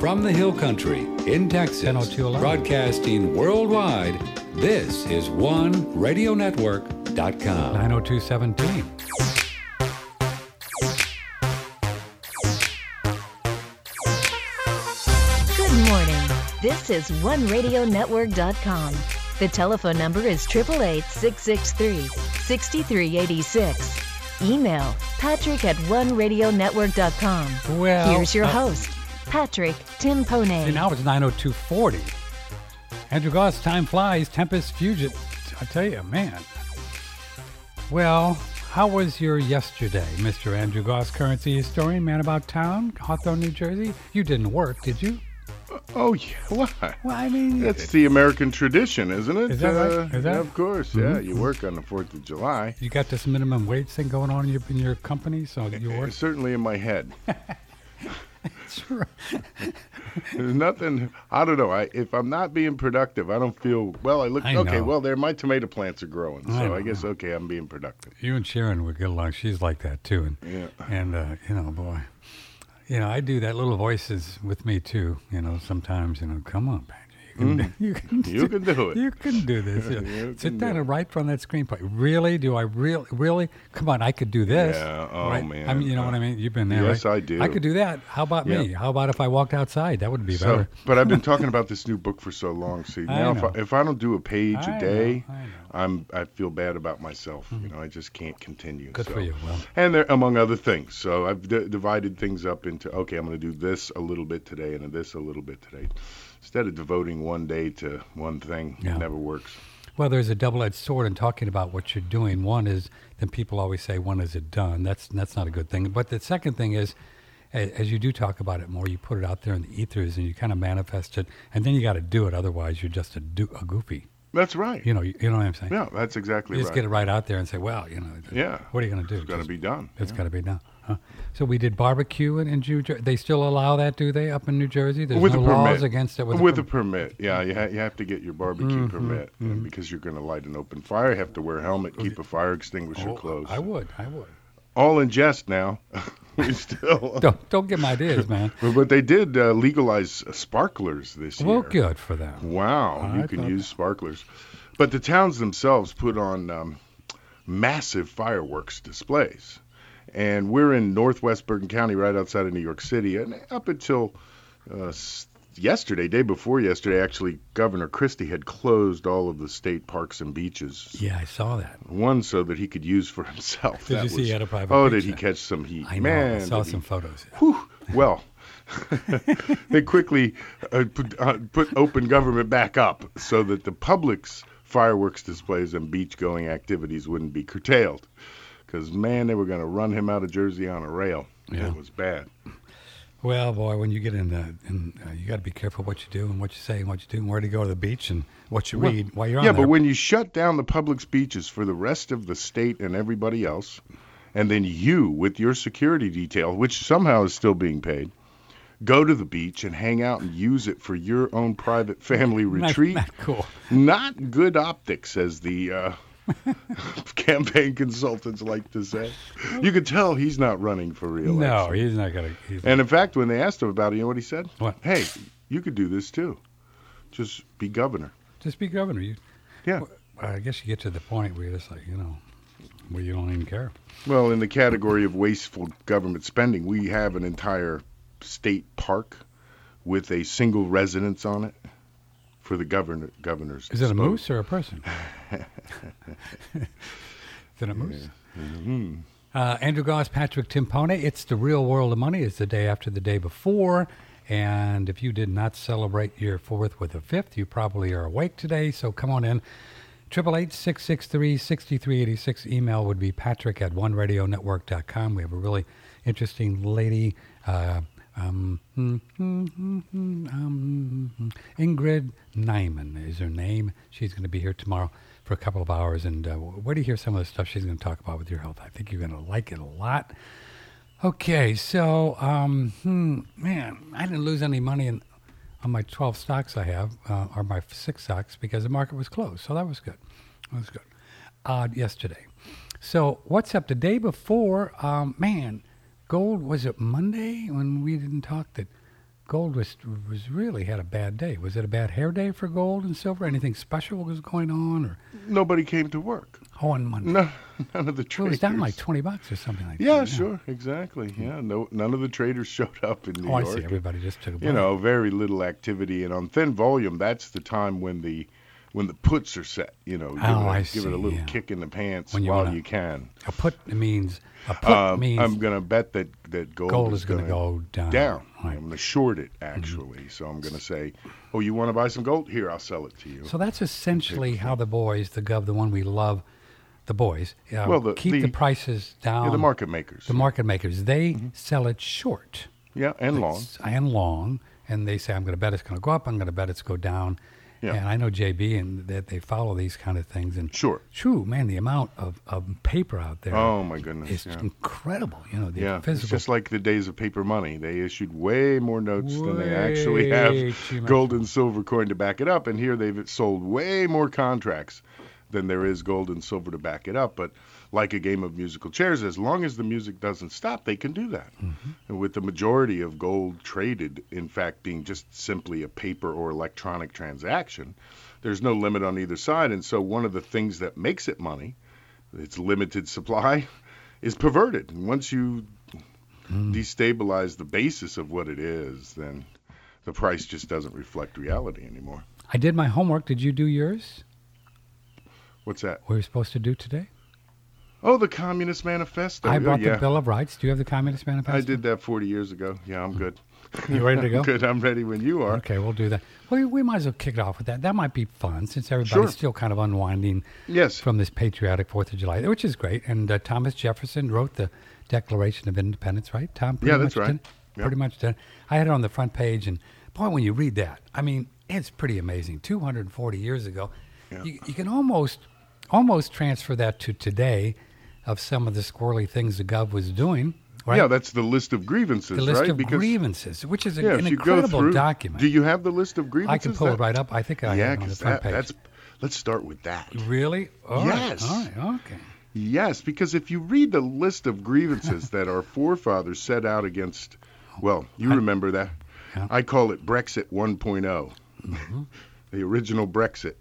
From the Hill Country in Texas, 10:02:11. broadcasting worldwide, this is OneRadioNetwork.com. 9:02:17. Good morning. This is OneRadioNetwork.com. The telephone number is 888-663-6386. Email patrick@OneRadioNetwork.com. Well, Here's your host, Patrick Timpone. See, now it's 9:02:40. Andrew Goss, time flies, Tempest Fugit. I tell you, man. Well, how was your yesterday, Mr. Andrew Goss, currency historian, man about town, Hawthorne, New Jersey? You didn't work, did you? Oh, yeah. What? Well, I mean, That's the American tradition, isn't it? Is that right? Is that? Yeah, of course. Yeah, you work on the 4th of July. you got this minimum wage thing going on in your company, so you work. Certainly in my head. Sure. There's nothing. I don't know. If I'm not being productive, I don't feel well. I look I okay. know. Well, there my tomato plants are growing, I so know. I guess okay, I'm being productive. You and Sharon would get along. She's like that too, Yeah. and boy, I do that little voices with me too. Sometimes, come on, Patrick. You can You can do it. You can do this. You Sit can down do and write from that screenplay. Really? Do I really? Come on, I could do this. Yeah. Oh, right? man. I mean, you know what I mean? You've been there, Yes, right? I do. I could do that. How about me? Yeah. How about if I walked outside? That would be better. But I've been talking about this new book for so long. See, I now know. if I don't do a page I a day, know. I feel bad about myself. I just can't continue. Good so. for you. Well, And there, among other things. So I've divided things up into, okay, I'm going to do this a little bit today and this a little bit today. Instead of devoting one day to one thing, Yeah. it never works. well, there's a double-edged sword in talking about what you're doing. One is, then people always say, when is it done? That's not a good thing. But the second thing is, as you do talk about it more, you put it out there in the ethers and you kind of manifest it, and then you got to do it. Otherwise, you're just a goofy. That's right. You know what I'm saying? Yeah, that's exactly You right. just get it right out there and say, well, Yeah. what are you going to do? It's got to be done. It's got to be done. Huh? So we did barbecue in New Jersey. They still allow that, do they, up in New Jersey? There's With no a permit. laws against it? With a permit. Yeah, you have to get your barbecue permit because you're going to light an open fire. You have to wear a helmet, keep a fire extinguisher close. I would. All in jest now. We still. Don't give them ideas, man. But they did legalize sparklers this year. Well, good for them. Wow, I you can thought- use sparklers. But the towns themselves put on massive fireworks displays. And we're in northwest Bergen County, right outside of New York City. And up until yesterday, day before yesterday, actually, Governor Christie had closed all of the state parks and beaches. Yeah, I saw that. One so that he could use for himself. Did That you see was- he had a private Oh, beach did he there? catch some heat? I know. Man, I saw did he- some photos. Whew. Well, they quickly put open government back up so that the public's fireworks displays and beach-going activities wouldn't be curtailed. Because, man, they were going to run him out of Jersey on a rail. Yeah. It was bad. Well, boy, when you get in, you got to be careful what you do and what you say and what you do and where to go to the beach and what you read while you're on Yeah, there. but when you shut down the public's beaches for the rest of the state and everybody else, and then you, with your security detail, which somehow is still being paid, go to the beach and hang out and use it for your own private family retreat. Not cool. Not good optics, as the campaign consultants like to say. You could tell he's not running for re-election. No, he's not going to. And in fact, when they asked him about it, you know what he said? What? Hey, you could do this too. Just be governor. Just be governor. Yeah. I guess you get to the point where you're just like, where you don't even care. Well, in the category of wasteful government spending, we have an entire state park with a single residence on it for the governor's. Is it a disposal. moose or a person? Is it a moose? Mm-hmm. Andrew Goss, Patrick Timpone. It's the real world of money. It's the day after the day before. And if you did not celebrate your 4th with a 5th, you probably are awake today. So come on in. 888-663-6386. Email would be patrick@oneradionetwork.com. We have a really interesting lady, Ingrid Nyman is her name. She's going to be here tomorrow for a couple of hours. And wait to hear some of the stuff she's going to talk about with your health. I think you're going to like it a lot. Okay, so, man, I didn't lose any money on my 12 stocks I have, or my 6 stocks, because the market was closed. So that was good. That was good. Yesterday. So what's up? The day before, man, gold, was it Monday when we didn't talk that gold was really had a bad day. Was it a bad hair day for gold and silver? Anything special was going on, or Nobody came to work. on Monday? No, none of the Well, traders. it was down like $20 or something like that. Yeah, sure, exactly. Yeah, no, none of the traders showed up in New Oh, I York. see. Everybody just took a break. You know, very little activity, and on thin volume, that's the time when the puts are set. You know, give it a little yeah. kick in the pants When you while wanna- you can. A put means I'm gonna bet that gold is is going to go down. down. Right. I'm gonna short it actually. So I'm gonna say, oh, you want to buy some gold? Here, I'll sell it to you. So that's essentially how the boys, the Gov, the one we love, the boys, keep the prices down. Yeah, the market makers. The market makers, they sell it short. Yeah, and long. And long. And they say, I'm going to bet it's going to go up. I'm going to bet it's go down. Yeah. And I know JB and that they follow these kind of things. And Sure. True, man, the amount of paper out there Oh my goodness. is Yeah. incredible. You know, the Yeah, it's physical. just like the days of paper money. They issued way more notes than they actually Way have too much. gold and silver coin to back it up. And here they've sold way more contracts than there is gold and silver to back it up. But like a game of musical chairs, as long as the music doesn't stop, they can do that. And with the majority of gold traded, in fact, being just simply a paper or electronic transaction, there's no limit on either side. And so one of the things that makes it money, its limited supply, is perverted. And once you destabilize the basis of what it is, then the price just doesn't reflect reality anymore. I did my homework. Did you do yours? What's that? What were you supposed to do today? Oh, the Communist Manifesto. I brought yeah. the Bill of Rights. Do you have the Communist Manifesto? I did that 40 years ago. Yeah, I'm good. You ready to go? Good. I'm ready when you are. Okay, we'll do that. Well, we might as well kick it off with that. That might be fun since everybody's Sure. still kind of unwinding Yes. from this patriotic 4th of July, which is great. And Thomas Jefferson wrote the Declaration of Independence, right, Tom? Yeah, that's right. Yeah. Pretty much did. I had it on the front page, and boy, when you read that, I mean, it's pretty amazing. 240 years ago. Yeah. You can almost transfer that to today of some of the squirrely things the Gov was doing. Right? Yeah, that's the list of grievances, The list right? of grievances, which is yeah, an if you go incredible through, document. Do you have the list of grievances? I can pull it right up. I think I Yeah, have it on the because front page. let's start with that. Really? All right, Yes. All right. Okay. Yes, because if you read the list of grievances that our forefathers set out against, well, you remember that. Yeah. I call it Brexit 1.0, the original Brexit.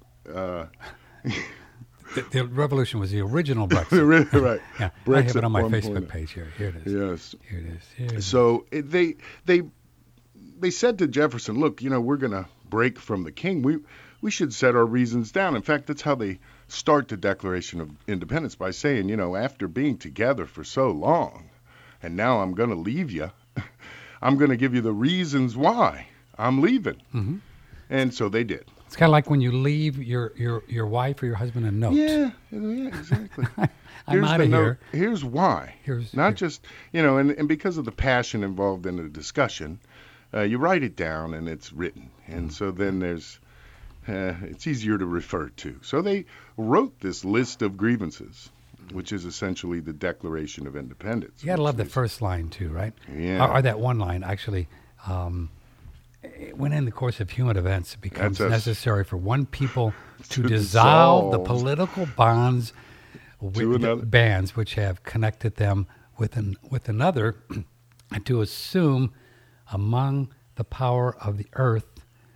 The revolution was the original Brexit. Right. Yeah, Brexit I have it on my 1.0. Facebook page here. Here it is. Yes. Here it is. Here it is. So they said to Jefferson, look, we're going to break from the king. We should set our reasons down. In fact, that's how they start the Declaration of Independence, by saying, after being together for so long, and now I'm going to leave you, I'm going to give you the reasons why I'm leaving. Mm-hmm. And so they did. It's kind of like when you leave your wife or your husband a note. Yeah, exactly. I'm out of here. Here's why. Just, and because of the passion involved in the discussion, you write it down and it's written. And so then it's easier to refer to. So they wrote this list of grievances, which is essentially the Declaration of Independence. You got to love the first line, too, right? Yeah. Or that one line, actually. When in the course of human events, it becomes necessary for one people to dissolve the political bonds bands which have connected them with another, and to assume among the powers of the earth,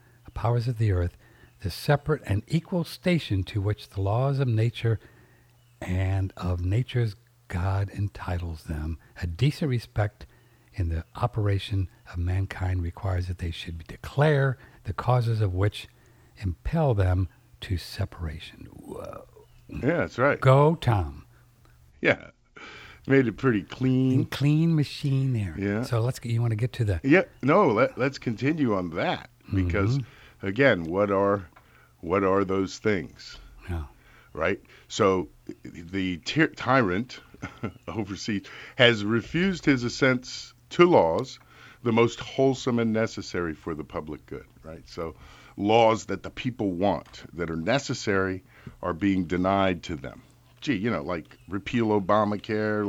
the separate and equal station to which the laws of nature and of nature's God entitles them. A decent respect in the operation of mankind requires that they should declare the causes of which impel them to separation. Whoa. Yeah, that's right. Go, Tom. Yeah. Made it pretty clean. Clean machine there. Yeah. So you want to get to the... Yeah, no, let's continue on that, because, again, what are those things? Yeah. Right? So the tyrant overseas has refused his assents to laws, the most wholesome and necessary for the public good, right? So laws that the people want, that are necessary, are being denied to them. Gee, like repeal Obamacare,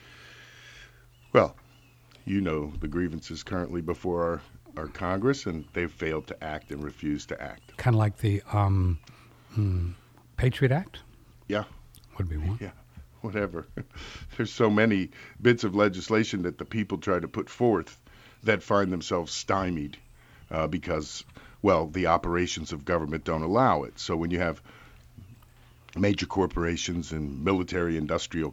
the grievances currently before our Congress, and they've failed to act and refused to act. Kind of like the Patriot Act? Yeah. Would be one. Yeah. Whatever. There's so many bits of legislation that the people try to put forth that find themselves stymied because, well, the operations of government don't allow it. So when you have major corporations and military-industrial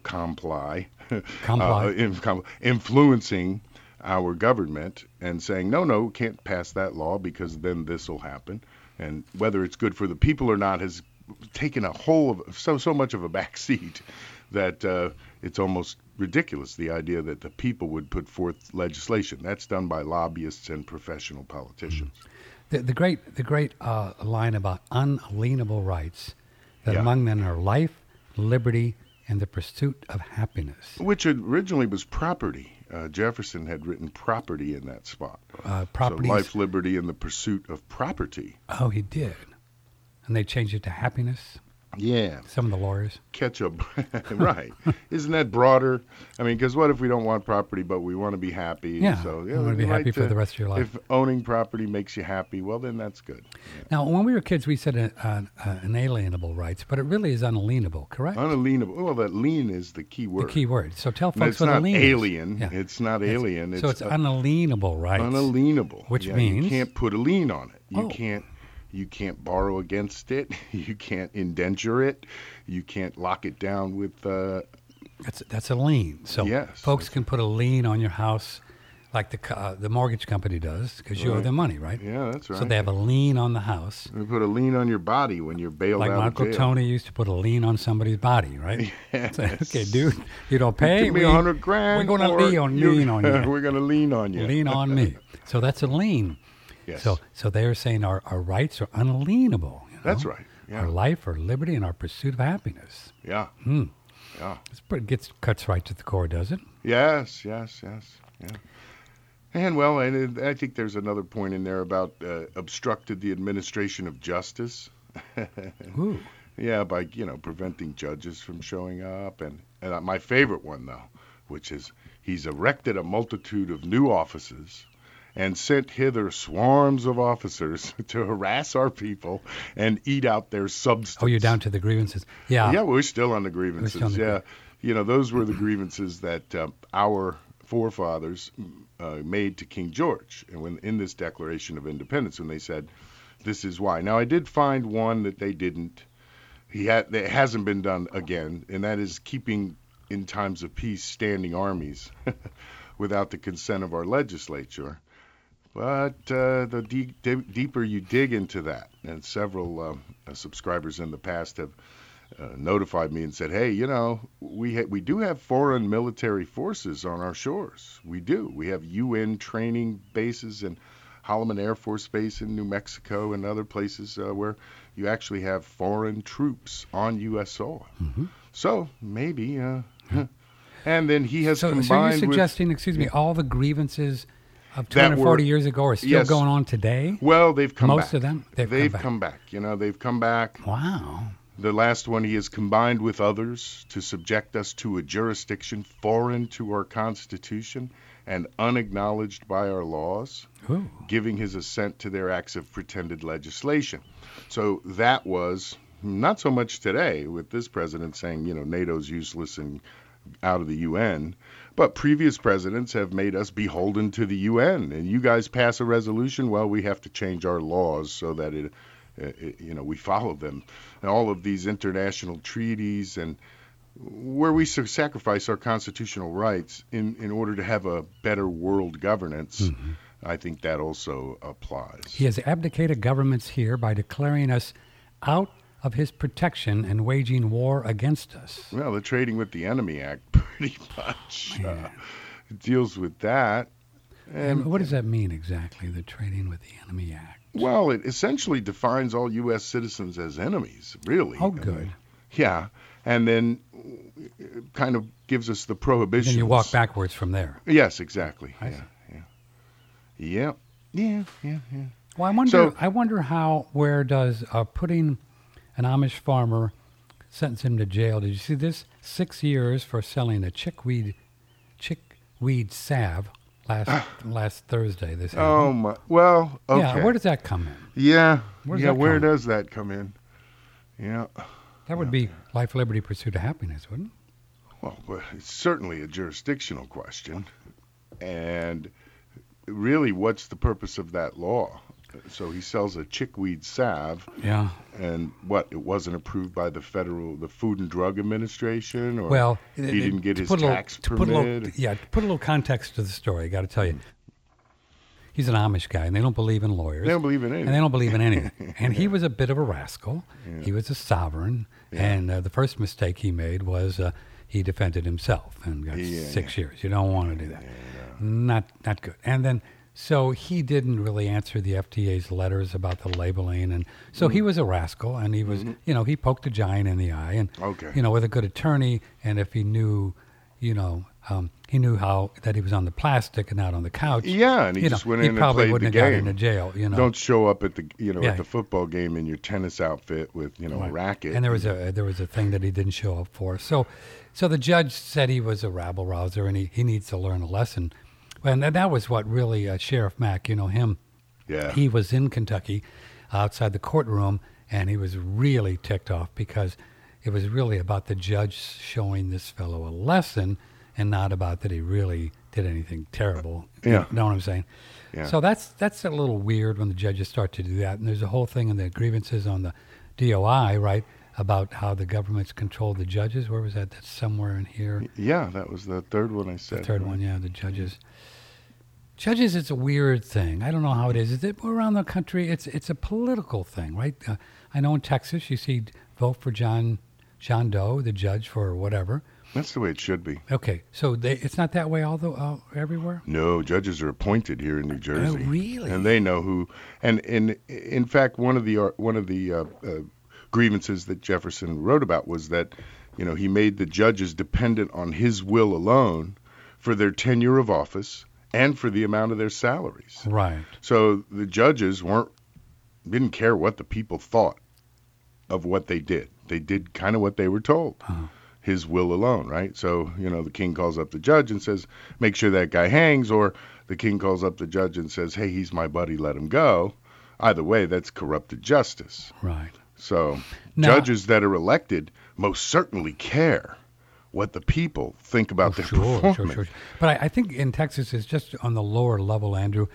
influencing our government and saying, no, can't pass that law because then this will happen. And whether it's good for the people or not has taken so much of a backseat that it's almost ridiculous, the idea that the people would put forth legislation. That's done by lobbyists and professional politicians. The great line about unalienable rights, that among them are life, liberty, and the pursuit of happiness. Which originally was property. Jefferson had written property in that spot. So life, liberty, and the pursuit of property. Oh, he did. And they changed it to happiness? Yeah. Some of the lawyers. Right. Isn't that broader? I mean, because what if we don't want property, but we want to be happy? Yeah, so, you want to be happy for the rest of your life. If owning property makes you happy, well, then that's good. Yeah. Now, when we were kids, we said inalienable rights, but it really is unalienable, correct? Unalienable. Well, that lien is the key word. The key word. So tell folks what a lien is. It's not alien. So it's unalienable rights. Unalienable. Which means? You can't put a lien on it. You can't borrow against it. You can't indenture it. You can't lock it down with. That's a lien. So yes, folks can put a lien on your house, like the mortgage company does, because you owe them money, right? Yeah, that's right. So they have a lien on the house. They put a lien on your body when you're bailed like out of jail. Like Uncle Tony used to put a lien on somebody's body, right? Yes. So, okay, dude, you don't pay. Give me $100,000. We're going to lean on you. We're going to lean on you. Lean on me. So that's a lien. Yes. So they're saying our rights are unalienable. You know? That's right. Yeah. Our life, our liberty, and our pursuit of happiness. Yeah. Yeah. Cuts right to the core, does it? Yes. Yeah. And well, I think there's another point in there about obstructed the administration of justice. Ooh. Yeah, by preventing judges from showing up, and my favorite one though, which is he's erected a multitude of new offices and sent hither swarms of officers to harass our people and eat out their substance. Oh, you're down to the grievances. Yeah. Yeah, we're still on the grievances. Those were the grievances that our forefathers made to King George, and when in this Declaration of Independence, when they said, "This is why." Now, I did find one that they didn't. It hasn't been done again, and that is keeping in times of peace standing armies without the consent of our legislature. But the deeper you dig into that, and several subscribers in the past have notified me and said, hey, we do have foreign military forces on our shores. We do. We have UN training bases and Holloman Air Force Base in New Mexico and other places where you actually have foreign troops on U.S. soil. Mm-hmm. So maybe, and then he has combined with... So you're suggesting, all the grievances of 240 years ago are still going on today? Well, they've come back. Most of them? They've come back. They've come back. Wow. The last one, he has combined with others to subject us to a jurisdiction foreign to our Constitution and unacknowledged by our laws, giving his assent to their acts of pretended legislation. So that was not so much today with this president saying, NATO's useless and out of the UN, but previous presidents have made us beholden to the UN. And you guys pass a resolution, well, we have to change our laws so that we follow them. And all of these international treaties and where we sacrifice our constitutional rights in order to have a better world governance, I think that also applies. He has abdicated governments here by declaring us out of his protection and waging war against us. Well, the Trading with the Enemy Act pretty much deals with that. And what does that mean exactly, the Trading with the Enemy Act? Well, it essentially defines all U.S. citizens as enemies, really. Oh, good. Yeah, and then it kind of gives us the prohibitions. Then you walk backwards from there. Yes, exactly. Yeah. Well, I wonder where does putting an Amish farmer, sentence him to jail. Did you see this? 6 years for selling a chickweed salve last Thursday. This happened. Oh my! Well, okay. Yeah, where does that come in? Yeah, where does that come in? Yeah. That would be life, liberty, pursuit of happiness, wouldn't it? Well, it's certainly a jurisdictional question, and really, what's the purpose of that law? So he sells a chickweed salve, Yeah. and it wasn't approved by the Food and Drug Administration, or Well, he didn't get his tax to permit? put a little context to the story. I got to tell you, he's an Amish guy, and they don't believe in lawyers. They don't believe in anything. And they don't believe in anything. And he was a bit of a rascal. Yeah. He was a sovereign, and the first mistake he made was he defended himself and got 6 years. You don't want to do that. Not good. And then. So he didn't really answer the FDA's letters about the labeling, and so he was a rascal, and he was, he poked a giant in the eye, and with a good attorney, and if he knew, he knew how that he was on the plastic and not on the couch. Yeah, and he just went in and probably played wouldn't the have game. got into jail. Don't show up at the at the football game in your tennis outfit with a racket. And there was a thing that he didn't show up for. So the judge said he was a rabble rouser, and he needs to learn a lesson. And that was what really Sheriff Mack, him. Yeah. He was in Kentucky outside the courtroom, and he was really ticked off because it was really about the judge showing this fellow a lesson and not about that he really did anything terrible. Yeah. You know what I'm saying? Yeah. So that's a little weird when the judges start to do that. And there's a whole thing in the grievances on the DOI, right, about how the government's controlled the judges. Where was that? That's somewhere in here. Yeah, that was the third one I said. The third one, yeah, the judges. Judges, it's a weird thing. I don't know how it is. Around the country, it's a political thing, right? I know in Texas, you see vote for John Doe, the judge, for whatever. That's the way it should be. Okay, so it's not that way everywhere? No, judges are appointed here in New Jersey. Oh, really? And they know who. And in fact, one of the grievances that Jefferson wrote about was that, he made the judges dependent on his will alone for their tenure of office and for the amount of their salaries. Right. So the judges didn't care what the people thought of what they did. They did kind of what they were told. Uh-huh. His will alone, right? So, the king calls up the judge and says, make sure that guy hangs, or the king calls up the judge and says, hey, he's my buddy, let him go. Either way, that's corrupted justice. Right. So judges that are elected most certainly care what the people think about their performance. Sure. But I think in Texas, it's just on the lower level, Andrew.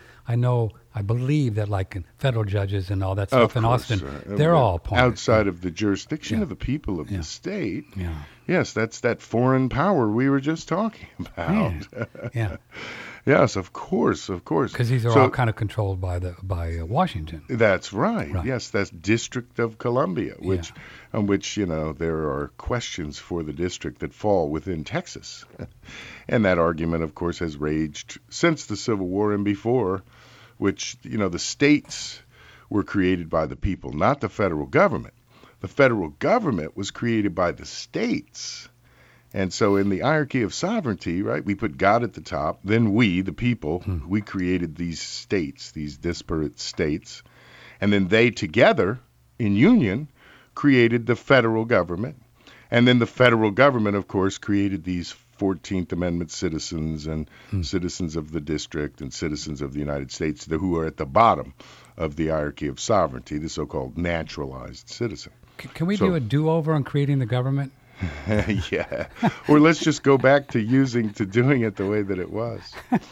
I believe that like in federal judges and all that stuff in Austin, they're all appointed. Outside of the jurisdiction of the people of the state. Yeah. Yes, that's that foreign power we were just talking about. Yeah. Yes, of course. Because these are all kind of controlled by Washington. That's right. Yes, that's District of Columbia, on which there are questions for the district that fall within Texas, and that argument, of course, has raged since the Civil War and before, which the states were created by the people, not the federal government. The federal government was created by the states. And so in the hierarchy of sovereignty, right, we put God at the top, then we, the people, we created these states, these disparate states, and then they together, in union, created the federal government. And then the federal government, of course, created these 14th Amendment citizens and citizens of the district and citizens of the United States who are at the bottom of the hierarchy of sovereignty, the so-called naturalized citizen. Can we do a do-over on creating the government? Yeah. Or let's just go back to doing it the way that it was.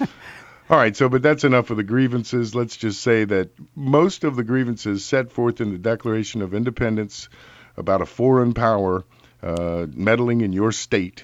All right, but that's enough of the grievances. Let's just say that most of the grievances set forth in the Declaration of Independence about a foreign power meddling in your state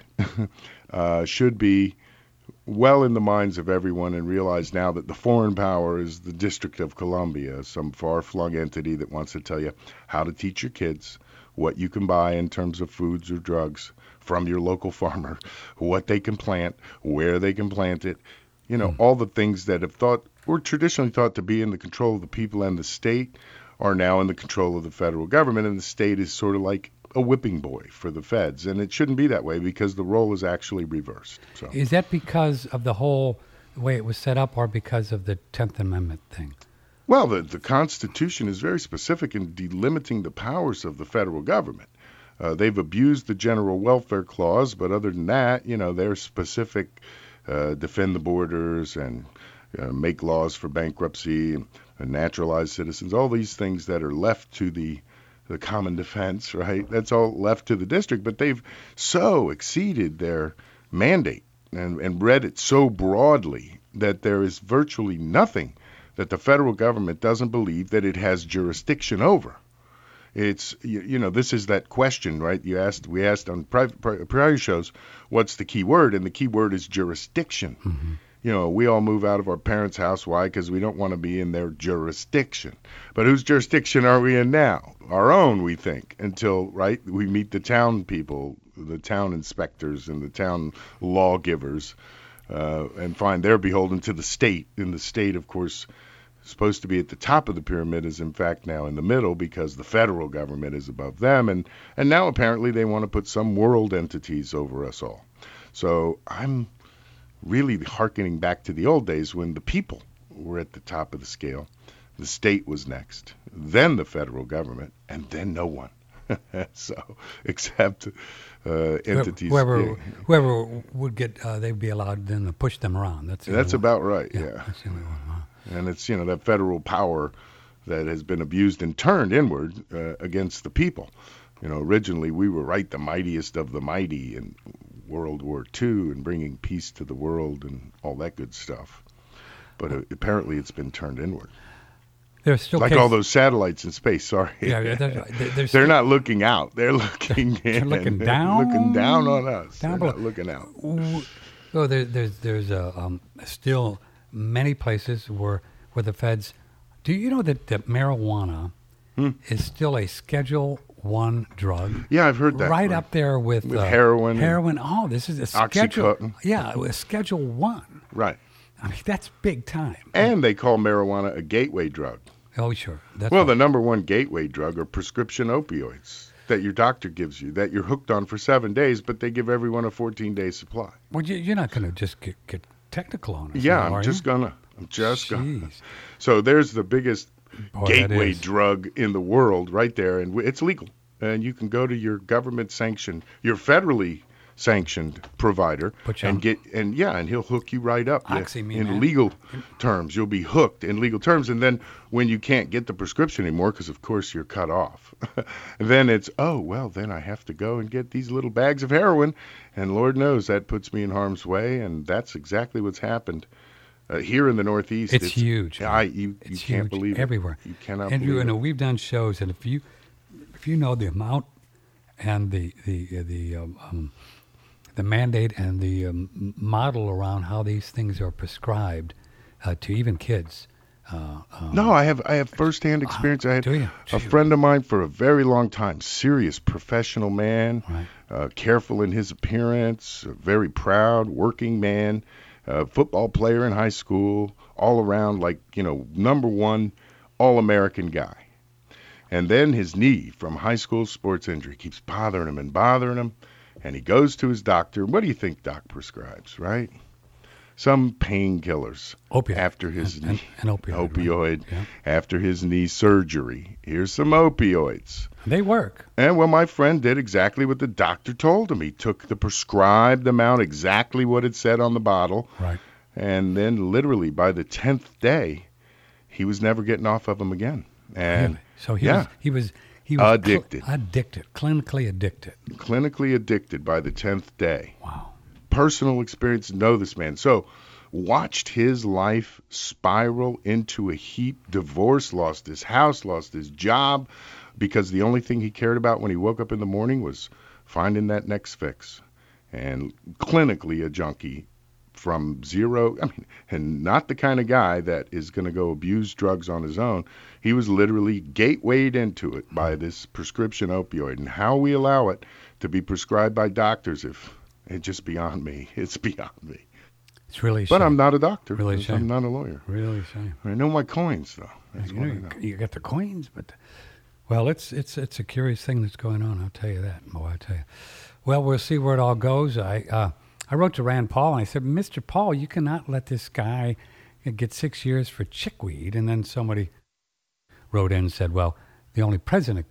should be well in the minds of everyone, and realize now that the foreign power is the District of Columbia, some far-flung entity that wants to tell you how to teach your kids, what you can buy in terms of foods or drugs from your local farmer, what they can plant, where they can plant it, all the things that were traditionally thought to be in the control of the people and the state are now in the control of the federal government, and the state is sort of like a whipping boy for the feds, and it shouldn't be that way because the role is actually reversed. So. Is that because of the whole way it was set up, or because of the 10th Amendment thing? Well, the Constitution is very specific in delimiting the powers of the federal government. They've abused the General Welfare Clause, but other than that, they're specific, defend the borders and make laws for bankruptcy and naturalized citizens, all these things that are left to the common defense, right? That's all left to the district, but they've so exceeded their mandate and read it so broadly that there is virtually nothing that the federal government doesn't believe that it has jurisdiction over. It's, this is that question, right? We asked on prior shows, what's the key word? And the key word is jurisdiction. Mm-hmm. We all move out of our parents' house. Why? Because we don't want to be in their jurisdiction. But whose jurisdiction are we in now? Our own, we think, until, right, we meet the town people, the town inspectors and the town lawgivers, and find they're beholden to the state. And the state, of course, supposed to be at the top of the pyramid is in fact now in the middle because the federal government is above them, and now apparently they want to put some world entities over us all. So I'm really hearkening back to the old days when the people were at the top of the scale. The state was next, then the federal government, and then no one. So except entities. Whoever would get, they'd be allowed then to push them around. That's about right. Yeah. That's the only one. Huh? And it's, that federal power that has been abused and turned inward against the people. Originally we were the mightiest of the mighty in World War II and bringing peace to the world and all that good stuff. But apparently it's been turned inward. There's still all those satellites in space. Sorry, yeah, they're not looking out. They're looking in. They're looking down. Looking down on us. Down they're not looking out. Oh, there's still many places where the feds. Do you know that marijuana is still a Schedule I drug? Yeah, I've heard that. Right up there with heroin. Heroin. Oh, this is a Schedule. Oxycontin. Yeah, it was Schedule I. Right. I mean, that's big time. And they call marijuana a gateway drug. Oh, sure. The number one gateway drug are prescription opioids that your doctor gives you, that you're hooked on for 7 days, but they give everyone a 14-day supply. Well, you're not going to just get technical on it. Yeah, I'm just gonna. So there's the biggest gateway drug in the world right there, and it's legal. And you can go to your government-sanctioned, your federally sanctioned provider and he'll hook you right up in legal terms. You'll be hooked in legal terms, and then when you can't get the prescription anymore, because of course you're cut off, then it's then I have to go and get these little bags of heroin, and Lord knows that puts me in harm's way, and that's exactly what's happened here in the Northeast. It's huge. You can't believe it. Everywhere. You cannot. Andrew, believe it. We've done shows, and if you know the amount and the mandate and the model around how these things are prescribed to even kids. No, I have firsthand experience. I had a friend of mine for a very long time, serious professional man, right. Careful in his appearance, very proud, working man, football player in high school, all around number one All-American guy. And then his knee from high school sports injury keeps bothering him. And he goes to his doctor. What do you think Doc prescribes, right? Some painkillers. Opiate. After his knee. An opioid. Right? Yeah. After his knee surgery. Here's some opioids. They work. And my friend did exactly what the doctor told him. He took the prescribed amount, exactly what it said on the bottle. Right. And then literally by the 10th day, he was never getting off of them again. And really? So he was addicted. Clinically addicted. Clinically addicted by the 10th day. Wow. Personal experience, know this man. So watched his life spiral into a heap. Divorce, lost his house, lost his job, because the only thing he cared about when he woke up in the morning was finding that next fix. And clinically a junkie from zero, and not the kind of guy that is going to go abuse drugs on his own. He was literally gatewayed into it by this prescription opioid. And how we allow it to be prescribed by doctors, it's just beyond me. It's beyond me. It's really But I'm not a doctor. Really shame. I'm not a lawyer. Really shame. I know my coins, though. You got the coins, but... Well, it's a curious thing that's going on, I'll tell you that. Boy, I tell you. Well, we'll see where it all goes. I wrote to Rand Paul, and I said, Mr. Paul, you cannot let this guy get 6 years for chickweed. And then somebody wrote in and said, well, the only president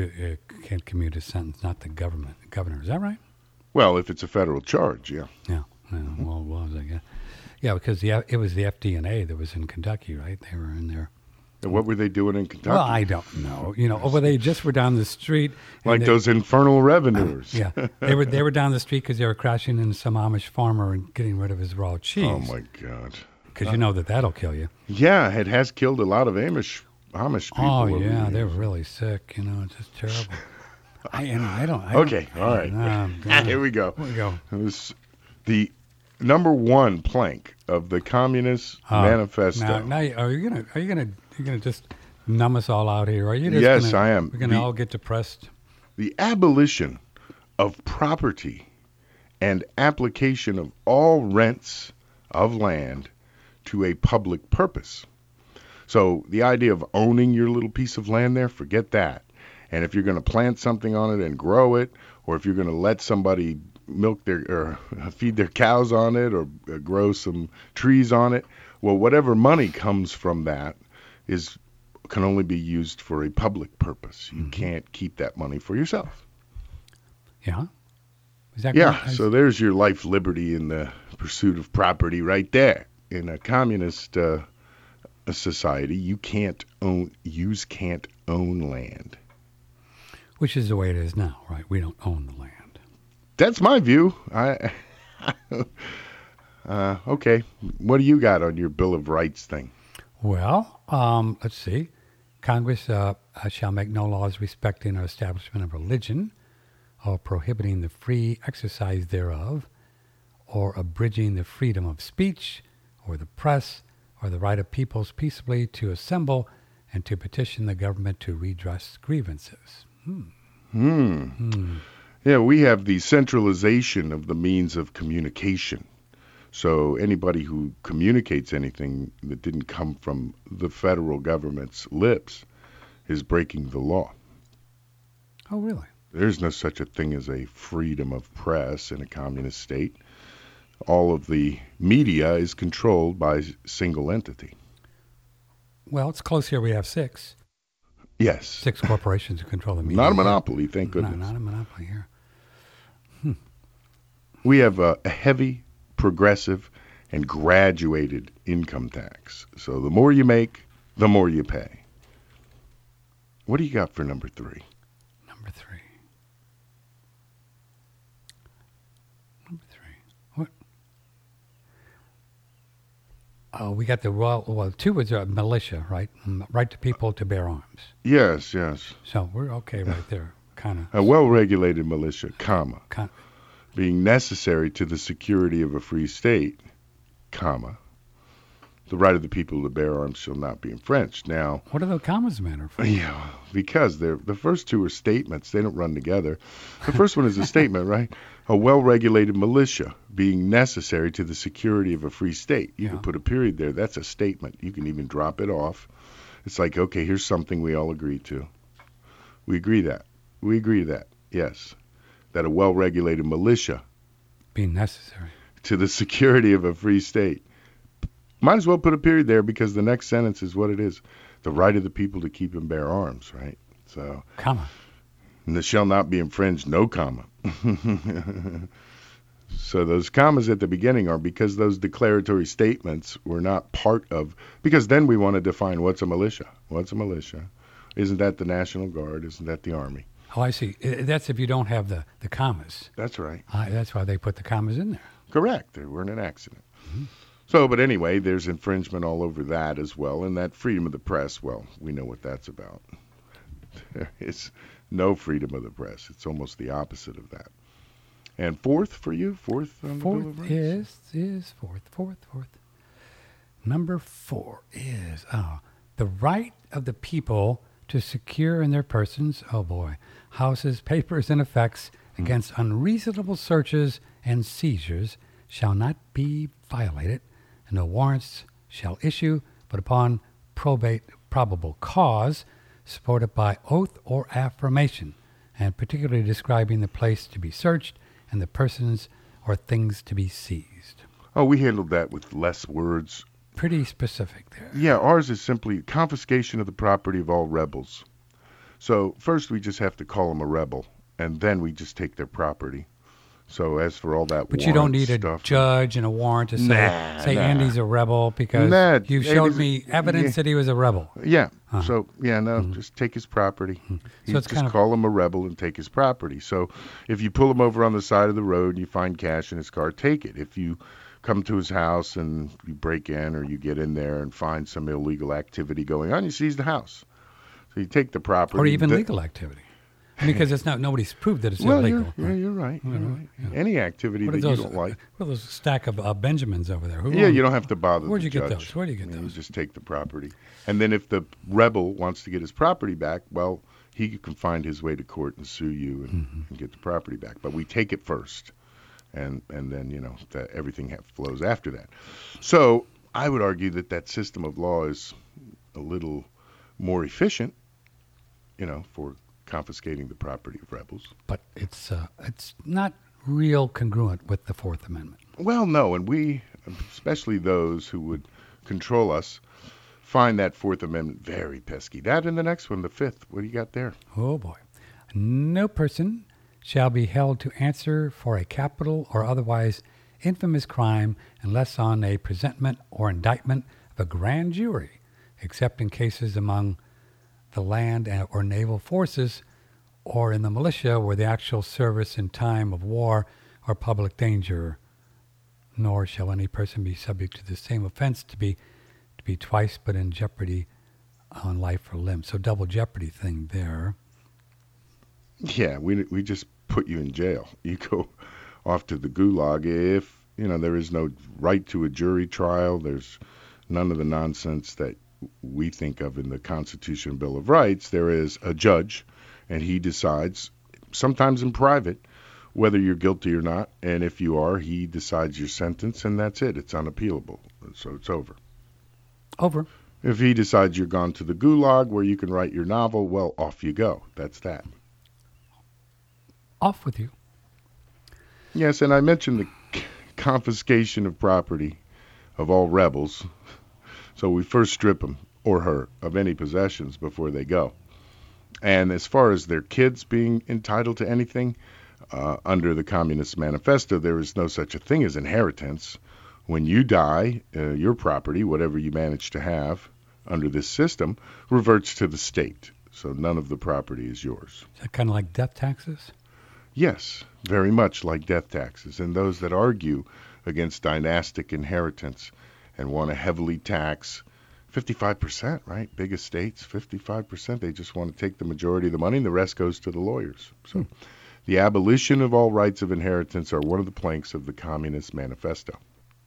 can commute a sentence, not the governor. Is that right? Well, if it's a federal charge, yeah. Yeah. Well, it was, I guess. Yeah, because it was the FDNA that was in Kentucky, right? They were in there. And what were they doing in Kentucky? Well, I don't know. Well, they just were down the street. Like those infernal revenuers. Yeah. They were down the street because they were crashing into some Amish farmer and getting rid of his raw cheese. Oh, my God. because you know that'll kill you. Yeah, it has killed a lot of Amish people. Oh over the yeah, they're years. really sick. It's just terrible. I don't. Okay, all right. Here we go. Here we go. It was the number one plank of the Communist Manifesto. Now, are you gonna just numb us all out here? Are you? Just Yes, I am. We're gonna all get depressed. The abolition of property and application of all rents of land to a public purpose. So the idea of owning your little piece of land there, forget that. And if you're going to plant something on it and grow it, or if you're going to let somebody feed their cows on it, or grow some trees on it, well, whatever money comes from that can only be used for a public purpose. You can't keep that money for yourself. Yeah. Is that Yeah, correct? so there's your life, liberty, and the pursuit of property right there. In a communist society, you can't own land. Which is the way it is now, right? We don't own the land. That's my view. Okay. What do you got on your Bill of Rights thing? Well, let's see. Congress shall make no laws respecting or establishment of religion, or prohibiting the free exercise thereof, or abridging the freedom of speech, or the press, or the right of peoples peaceably to assemble and to petition the government to redress grievances. Yeah, we have the centralization of the means of communication. So anybody who communicates anything that didn't come from the federal government's lips is breaking the law. Oh, really? There's no such a thing as a freedom of press in a communist state. All of the media is controlled by a single entity. Well, it's close here. We have 6. Yes. 6 corporations who control the media. Not a monopoly, thank goodness. No, not a monopoly here. We have a heavy, progressive, and graduated income tax. So the more you make, the more you pay. What do you got for number 3? Number 3. What? Oh, we got the well, 2 was militia, right? Right to people to bear arms. Yes. So we're okay right there, kind of. A well-regulated militia, being necessary to the security of a free state, the right of the people to bear arms shall not be infringed. Now, what do the commas matter for? Yeah, because the first 2 are statements. They don't run together. The first one is a statement, right? A well-regulated militia being necessary to the security of a free state. You can put a period there. That's a statement. You can even drop it off. It's like, okay, here's something we all agree to. We agree to that. Yes. That a well-regulated militia being necessary to the security of a free state. Might as well put a period there because the next sentence is what it is. The right of the people to keep and bear arms, right? So, comma. And this shall not be infringed, no comma. So those commas at the beginning are because those declaratory statements were not part of, because then we want to define what's a militia. What's a militia? Isn't that the National Guard? Isn't that the Army? Oh, I see. That's if you don't have the commas. That's right. That's why they put the commas in there. Correct. They weren't an accident. So, but anyway, there's infringement all over that as well. And that freedom of the press, well, we know what that's about. There is no freedom of the press. It's almost the opposite of that. And 4th for you? 4th on the Bill of Rights? is 4th. Number 4 is the right of the people to secure in their persons, houses, papers, and effects against unreasonable searches and seizures shall not be violated, and no warrants shall issue but upon probable cause, supported by oath or affirmation, and particularly describing the place to be searched and the persons or things to be seized. Oh, we handled that with less words. Pretty specific there. Yeah, ours is simply confiscation of the property of all rebels. So first we just have to call them a rebel, and then we just take their property. So as for all that, but you don't need a judge and a warrant to say Andy's a rebel because you showed me evidence that he was a rebel. Yeah. So just take his property. So it's just call him a rebel and take his property. So if you pull him over on the side of the road and you find cash in his car, take it. If you come to his house and you break in or you get in there and find some illegal activity going on, you seize the house. So you take the property. Or even legal activity. Because it's not, nobody's proved that it's illegal. You're right. You're right. Yeah. Any activity that you don't like. Well, there's a stack of Benjamins over there. You don't have to bother Where'd the you judge. get those? Where do you get those? You just take the property. And then if the rebel wants to get his property back, well, he can find his way to court and sue you and get the property back. But we take it first. And then, that everything flows after that. So I would argue that system of law is a little more efficient, for confiscating the property of rebels. But it's not real congruent with the Fourth Amendment. Well, no, and we, especially those who would control us, find that Fourth Amendment very pesky. That and the next one, the Fifth. What do you got there? Oh, boy. No person shall be held to answer for a capital or otherwise infamous crime unless on a presentment or indictment of a grand jury, except in cases among the land or naval forces or in the militia where the actual service in time of war or public danger, nor shall any person be subject to the same offense to be twice but in jeopardy on life or limb. So double jeopardy thing there. Yeah, we just put you in jail. You go off to the gulag if, there is no right to a jury trial. There's none of the nonsense that we think of in the Constitution and Bill of Rights. There is a judge, and he decides, sometimes in private, whether you're guilty or not. And if you are, he decides your sentence, and that's it. It's unappealable. So it's over. Over. If he decides you're gone to the gulag where you can write your novel, well, off you go. That's that. Off with you. Yes, and I mentioned the confiscation of property of all rebels. So we first strip them, or her, of any possessions before they go. And as far as their kids being entitled to anything, under the Communist Manifesto, there is no such a thing as inheritance. When you die, your property, whatever you manage to have under this system, reverts to the state. So none of the property is yours. Is that kind of like death taxes? Yes, very much like death taxes. And those that argue against dynastic inheritance and want to heavily tax 55%, right? Big estates, 55%. They just want to take the majority of the money and the rest goes to the lawyers. So the abolition of all rights of inheritance are one of the planks of the Communist Manifesto.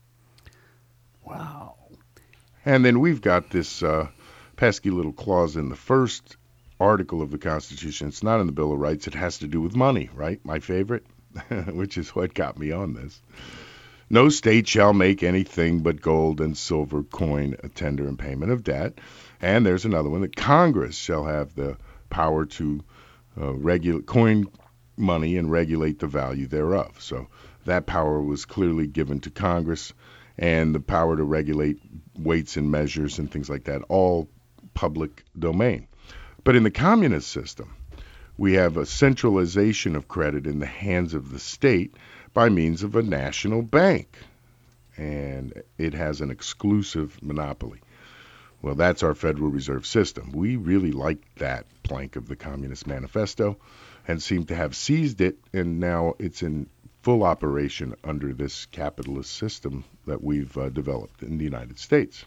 Wow. And then we've got this pesky little clause in the first article of the Constitution. It's not in the Bill of Rights. It has to do with money, right? My favorite, which is what got me on this. No state shall make anything but gold and silver coin a tender in payment of debt. And there's another one that Congress shall have the power to regulate coin money and regulate the value thereof. So that power was clearly given to Congress, and the power to regulate weights and measures and things like that, all public domain. But in the communist system, we have a centralization of credit in the hands of the state by means of a national bank, and it has an exclusive monopoly. Well, that's our Federal Reserve System. We really like that plank of the Communist Manifesto and seem to have seized it, and now it's in full operation under this capitalist system that we've developed in the United States.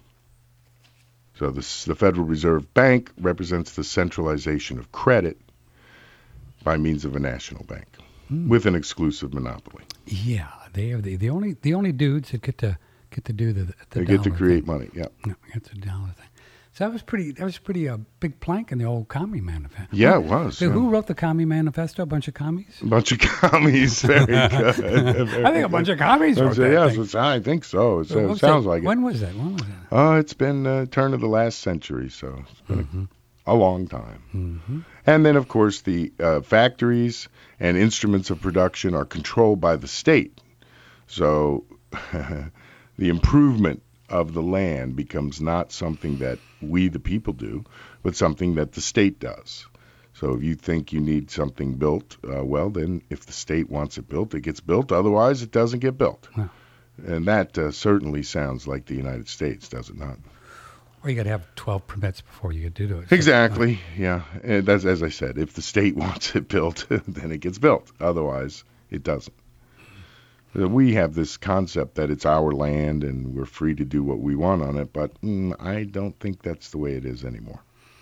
So the Federal Reserve Bank represents the centralization of credit by means of a national bank with an exclusive monopoly. Yeah, they are the only dudes that get to do the they get to create thing. money. Yeah, no, get the dollar thing. So that was pretty big plank in the old Commie Manifesto. Yeah, it was. So who wrote the Commie Manifesto? A bunch of commies? A bunch of commies. Very good. I think a bunch of commies wrote that thing. I think so. It sounds like it. When was that? It's been turn of the last century, so it's been a long time. And then, of course, the factories and instruments of production are controlled by the state. So the improvement of the land becomes not something that we, the people, do, but something that the state does. So if you think you need something built, well, then if the state wants it built, it gets built. Otherwise, it doesn't get built. Huh. And that certainly sounds like the United States, does it not? Or you got to have 12 permits before you do it. Exactly, yeah. And that's, as I said, if the state wants it built, then it gets built. Otherwise, it doesn't. We have this concept that it's our land and we're free to do what we want on it, but I don't think that's the way it is anymore.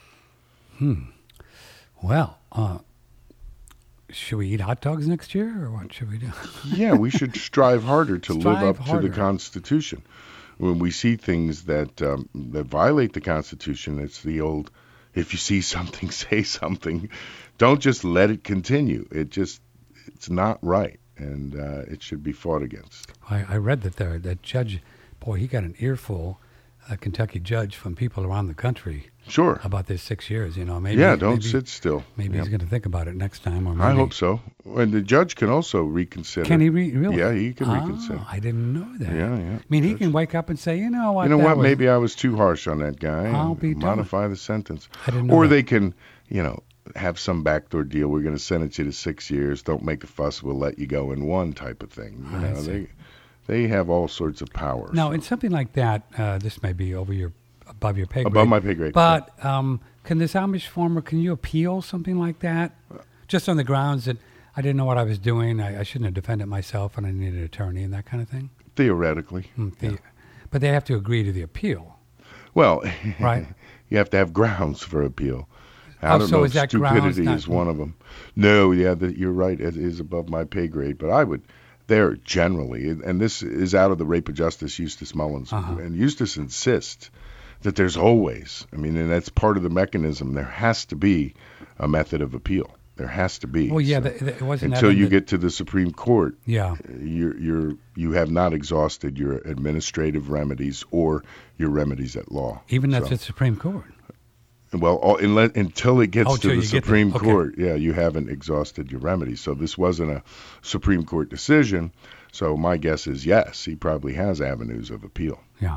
Well, should we eat hot dogs next year, or what should we do? Yeah, we should strive harder to live Strive up harder. to the Constitution. When we see things that that violate the Constitution, it's the old, if you see something, say something. Don't just let it continue. It's not right, and it should be fought against. I read that judge, boy, he got an earful, a Kentucky judge, from people around the country Sure. about this 6 years. Maybe Don't sit still. Maybe Yep. he's going to think about it next time, or maybe, I hope so. And the judge can also reconsider. Can he really? Yeah, he can reconsider. I didn't know that. Yeah. I mean, he can wake up and say, you know what? You know that what? was- Maybe I was too harsh on that guy. I'll and be darned. modify the sentence. I didn't know Or that. they can, have some backdoor deal. We're going to sentence you to 6 years. Don't make a fuss. We'll let you go in one type of thing. I see. They have all sorts of power. Now, so. in something like that, this may be above your pay grade. Above my pay grade. But can this Amish farmer, can you appeal something like that? Just on the grounds that I didn't know what I was doing, I shouldn't have defended myself, and I needed an attorney and that kind of thing? Theoretically. But they have to agree to the appeal, Well, right? you have to have grounds for appeal. I don't so know is if that grounds stupidity not- is one of them. No, you're right. It is above my pay grade. But I would, there generally, and this is out of the Rape of Justice, Eustace Mullins. And Eustace insists that there's always, and that's part of the mechanism. There has to be a method of appeal. There has to be. Well, yeah, So it wasn't until that in you the- get to the Supreme Court, Yeah. you have not exhausted your administrative remedies or your remedies at law. Even that's So- at Supreme Court. Well, until it gets till to you the get there. Supreme Okay. Court, you haven't exhausted your remedies. So this wasn't a Supreme Court decision. So my guess is yes, he probably has avenues of appeal. Yeah.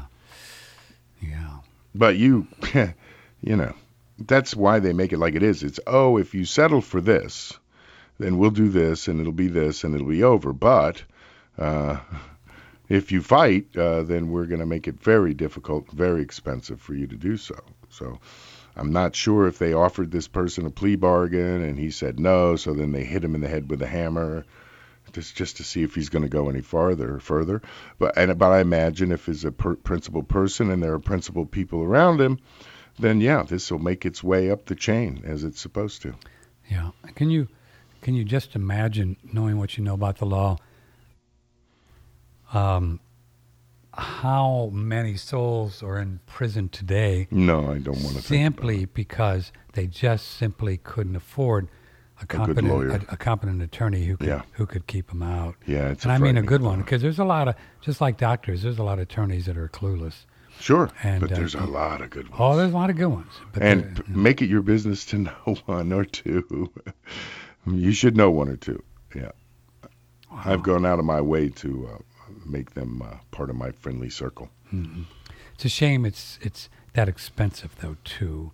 But that's why they make it like it is. It's, if you settle for this, then we'll do this, and it'll be this, and it'll be over. But if you fight, then we're going to make it very difficult, very expensive for you to do so. So I'm not sure if they offered this person a plea bargain and he said no, so then they hit him in the head with a hammer just to see if he's going to go any further. But I imagine if he's a principal person and there are principal people around him, then this will make its way up the chain as it's supposed to. Yeah. Can you just imagine, knowing what you know about the law, how many souls are in prison today No, I don't want to think simply because they just simply couldn't afford a good lawyer. competent attorney who could Yeah. who could keep them out. Yeah, it's and a I mean a frightening good one, thought. because there's a lot of, just like doctors, there's a lot of attorneys that are clueless. Sure, And, but there's a lot of good ones. Oh, there's a lot of good ones. But And make it your business to know one or two. You should know one or two. Yeah. I've gone out of my way to make them part of my friendly circle. it's a shame it's that expensive, though, too.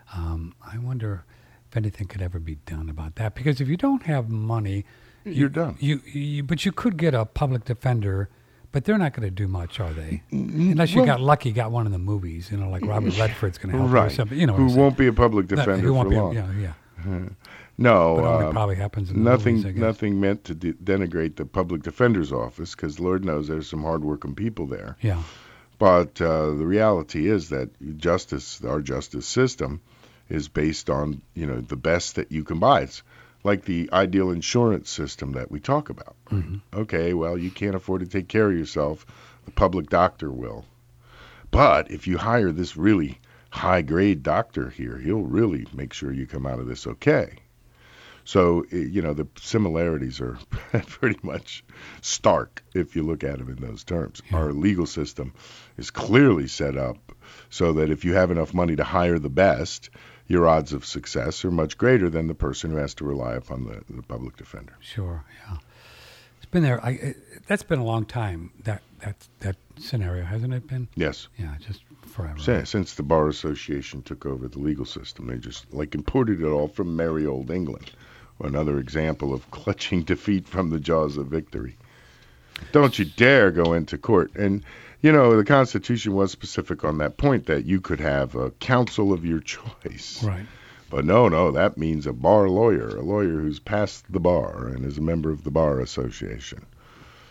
I wonder if anything could ever be done about that, because if you don't have money, You're done. But you could get a public defender, but they're not going to do much, are they? Unless you got lucky, got one in the movies, like Robert Redford's going to help you or Right. something. You know what Who I'm saying. won't be a public No, defender who won't for be, long. Yeah. No, But only probably happens in the nothing. movies, I guess. Nothing meant to denigrate the public defender's office, because Lord knows there's some hardworking people there. Yeah. But the reality is that our justice system, is based on the best that you can buy. It's like the ideal insurance system that we talk about. Okay, well, you can't afford to take care of yourself. The public doctor will. But if you hire this really high-grade doctor here, he'll really make sure you come out of this okay. So, the similarities are pretty much stark if you look at them in those terms. Yeah. Our legal system is clearly set up so that if you have enough money to hire the best, your odds of success are much greater than the person who has to rely upon the public defender. Sure. Yeah. It's been there. That's been a long time. That scenario, hasn't it been? Yes. Yeah, just forever. Since the Bar Association took over the legal system, they just imported it all from merry old England. Another example of clutching defeat from the jaws of victory. Don't you dare go into court. And, the Constitution was specific on that point, that you could have a counsel of your choice. Right. But no, that means a bar lawyer, a lawyer who's passed the bar and is a member of the Bar Association.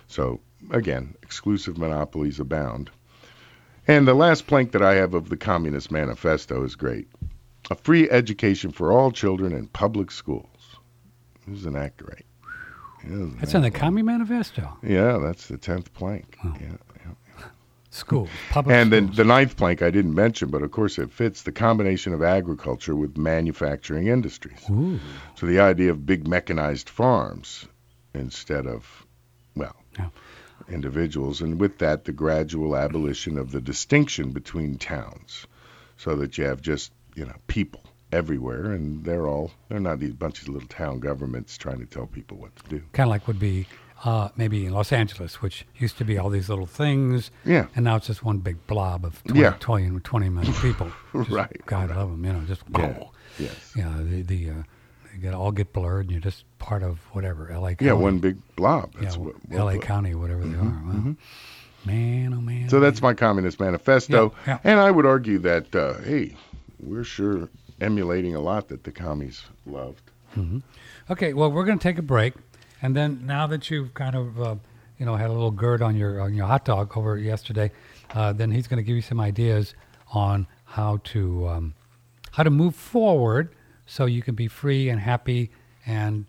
So, again, exclusive monopolies abound. And the last plank that I have of the Communist Manifesto is great. A free education for all children in public schools. Isn't that great? That's in the Commie Manifesto. Yeah, that's the 10th plank. Oh. Yeah. Schools, public And schools. then the 9th plank I didn't mention, but of course it fits the combination of agriculture with manufacturing industries. Ooh. So the idea of big mechanized farms instead of, well, Yeah. individuals. And with that, the gradual abolition of the distinction between towns so that you have just, people everywhere, and they're not these bunches of little town governments trying to tell people what to do. Kind of like would be maybe in Los Angeles, which used to be all these little things. Yeah. And now it's just one big blob of 20 million people. Just, Right. God love them, just Yeah. Yes. they all get blurred, and you're just part of whatever, L.A. County. Yeah, one big blob. Yeah, That's L.A. County, whatever they are. Well, man, oh man. So that's my Communist Manifesto. Yeah. And I would argue that, hey, we're sure emulating a lot that the commies loved. Okay, well, we're going to take a break, and then now that you've kind of, had a little GERD on your hot dog over yesterday, then he's going to give you some ideas on how to move forward so you can be free and happy and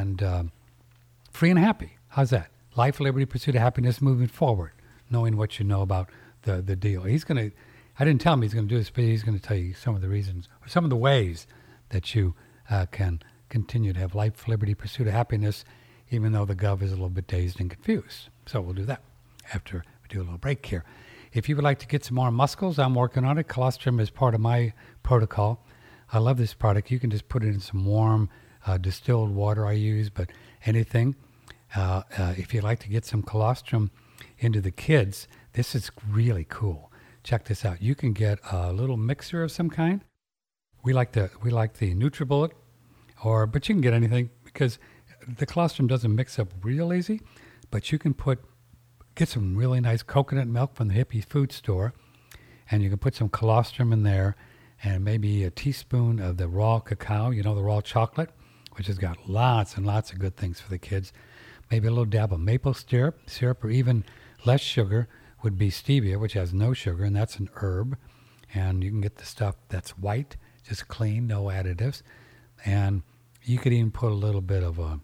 free and happy. How's that? Life, liberty, pursuit of happiness, moving forward, knowing what you know about the deal. I didn't tell him he's going to do this, but he's going to tell you some of the reasons, or some of the ways that you can continue to have life, liberty, pursuit of happiness, even though the gov is a little bit dazed and confused. So we'll do that after we do a little break here. If you would like to get some more muscles, I'm working on it. Colostrum is part of my protocol. I love this product. You can just put it in some warm distilled water I use, but anything. If you'd like to get some colostrum into the kids, this is really cool. Check this out. You can get a little mixer of some kind. We like the NutriBullet, but you can get anything because the colostrum doesn't mix up real easy. But you can get some really nice coconut milk from the Hippie Food Store, and you can put some colostrum in there, and maybe a teaspoon of the raw cacao, the raw chocolate, which has got lots and lots of good things for the kids. Maybe a little dab of maple syrup, or even less sugar would be stevia, which has no sugar, and that's an herb. And you can get the stuff that's white, just clean, no additives. And you could even put a little bit of a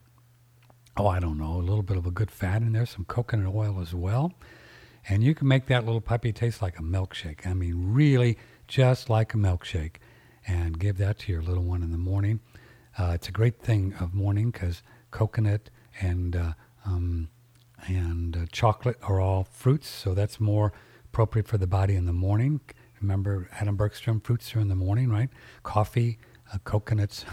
little bit of a good fat in there, some coconut oil as well. And you can make that little puppy taste like a milkshake. I mean, really just like a milkshake. And give that to your little one in the morning. It's a great thing of morning because coconut and chocolate are all fruits, so that's more appropriate for the body in the morning. Remember Adam Bergstrom, fruits are in the morning, right? Coffee, coconuts,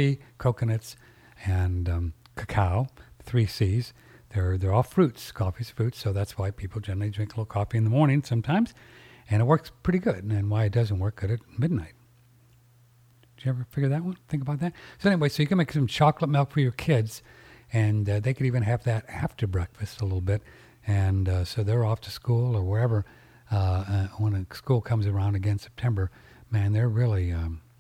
and cacao, 3 C's. They're all fruits. Coffee's fruits, so that's why people generally drink a little coffee in the morning sometimes, and it works pretty good. And why it doesn't work good at midnight. Did you ever figure that one? Think about that? So anyway, so you can make some chocolate milk for your kids, and they could even have that after breakfast a little bit. And so they're off to school or wherever. When school comes around again September, man, they're really,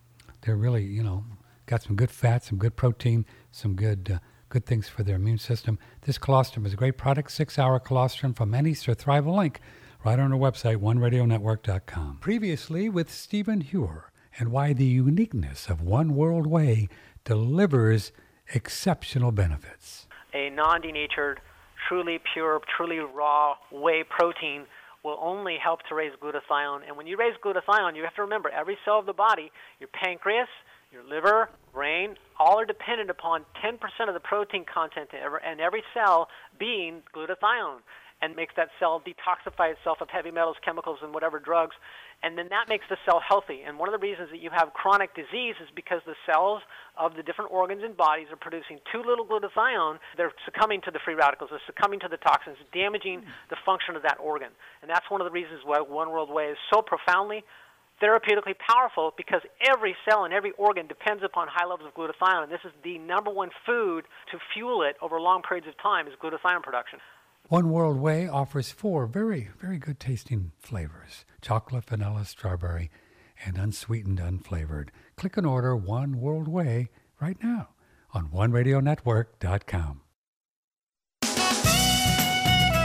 got some good fat, some good protein, some good things for their immune system. This colostrum is a great product, 6-hour colostrum from Annie's or Thrival Link, right on our website, oneradionetwork.com. Previously with Stephen Hewer and why the uniqueness of One World Whey delivers exceptional benefits. A non-denatured, truly pure, truly raw whey protein will only help to raise glutathione. And when you raise glutathione, you have to remember every cell of the body, your pancreas, your liver, brain, all are dependent upon 10% of the protein content in every cell being glutathione, and makes that cell detoxify itself of heavy metals, chemicals, and whatever drugs. And then that makes the cell healthy. And one of the reasons that you have chronic disease is because the cells of the different organs and bodies are producing too little glutathione. They're succumbing to the free radicals. They're succumbing to the toxins, damaging the function of that organ. And that's one of the reasons why One World Whey is so profoundly therapeutically powerful, because every cell and every organ depends upon high levels of glutathione. And this is the number one food to fuel it over long periods of time is glutathione production. One World Whey offers 4 very, very good tasting flavors: chocolate, vanilla, strawberry, and unsweetened, unflavored. Click and order One World Whey right now on OneRadioNetwork.com.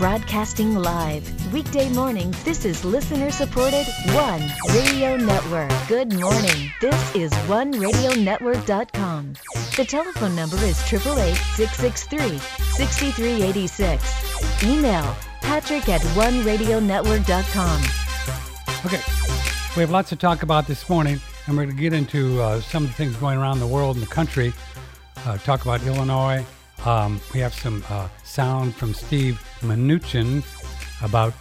Broadcasting live. Weekday mornings, this is listener-supported One Radio Network. Good morning. This is OneRadioNetwork.com. The telephone number is 888-663-6386. Email Patrick@OneRadioNetwork.com. Okay, we have lots to talk about this morning, and we're going to get into some of the things going around the world and the country. Talk about Illinois. We have some sound from Steve Mnuchin about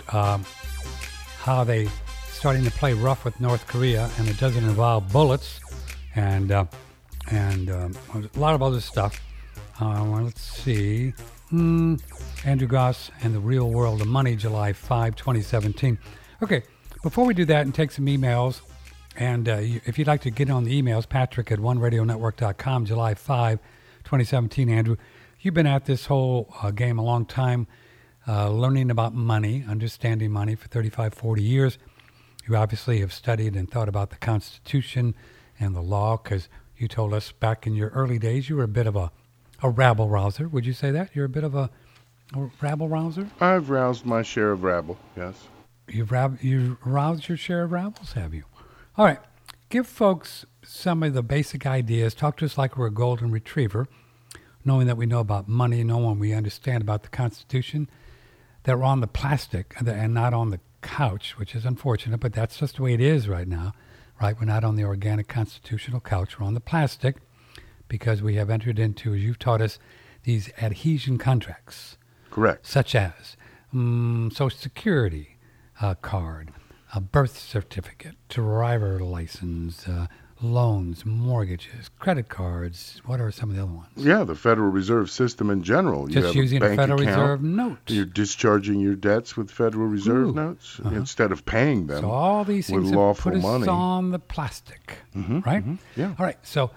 how they starting to play rough with North Korea, and it doesn't involve bullets, and a lot of other stuff. Let's see. Andrew Goss and the Real World of Money, July 5, 2017. Okay, before we do that and take some emails, and if you'd like to get on the emails, Patrick@OneRadioNetwork.com, July 5, 2017, Andrew. You've been at this whole game a long time, learning about money, understanding money for 35, 40 years. You obviously have studied and thought about the Constitution and the law, because you told us back in your early days you were a bit of a rabble-rouser. Would you say that? You're a bit of a rabble-rouser? I've roused my share of rabble, yes. You've roused your share of rabbles, have you? All right. Give folks some of the basic ideas. Talk to us like we're a golden retriever, knowing that we know about money, knowing we understand about the Constitution, that we're on the plastic and not on the couch, which is unfortunate, but that's just the way it is right now, right? We're not on the organic constitutional couch. We're on the plastic because we have entered into, as you've taught us, these adhesion contracts. Correct. Such as Social Security card, a birth certificate, driver license, loans, mortgages, credit cards. What are some of the other ones? Yeah, the Federal Reserve System in general. Just you have using a bank Federal account, Reserve note. You're discharging your debts with Federal Reserve notes instead of paying them. So all these things with have lawful put us money on the plastic, right? Yeah. All right. So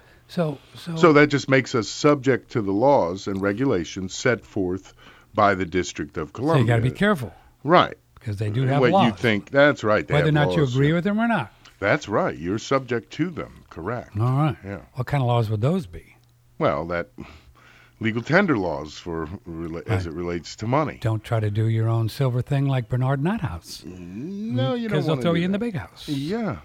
that just makes us subject to the laws and regulations set forth by the District of Columbia. So you got to be careful, right? Because they do have what laws. you think, that's right. They Whether or have not you laws. agree with them or not. That's right. You're subject to them. Correct. All right. Yeah. What kind of laws would those be? Well, that legal tender laws as it relates to money. Don't try to do your own silver thing like Bernard Knothouse. No, you don't. Because they'll throw you in the big house. Yeah.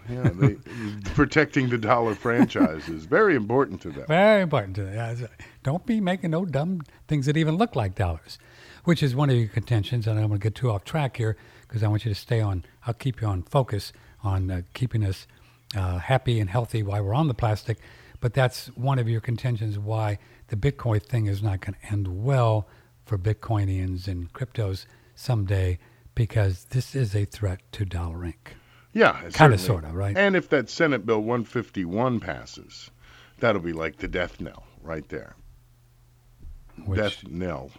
Protecting the dollar franchise is very important to them. Very important to them. Don't be making no dumb things that even look like dollars, which is one of your contentions. And I don't want to get too off track here because I want you to stay on. I'll keep you on focus on keeping us happy and healthy while we're on the plastic. But that's one of your contentions why the Bitcoin thing is not going to end well for Bitcoinians and cryptos someday, because this is a threat to Dollar Inc. Yeah. Kind of, sort of, right? And if that Senate Bill 151 passes, that'll be like the death knell right there. Death knell.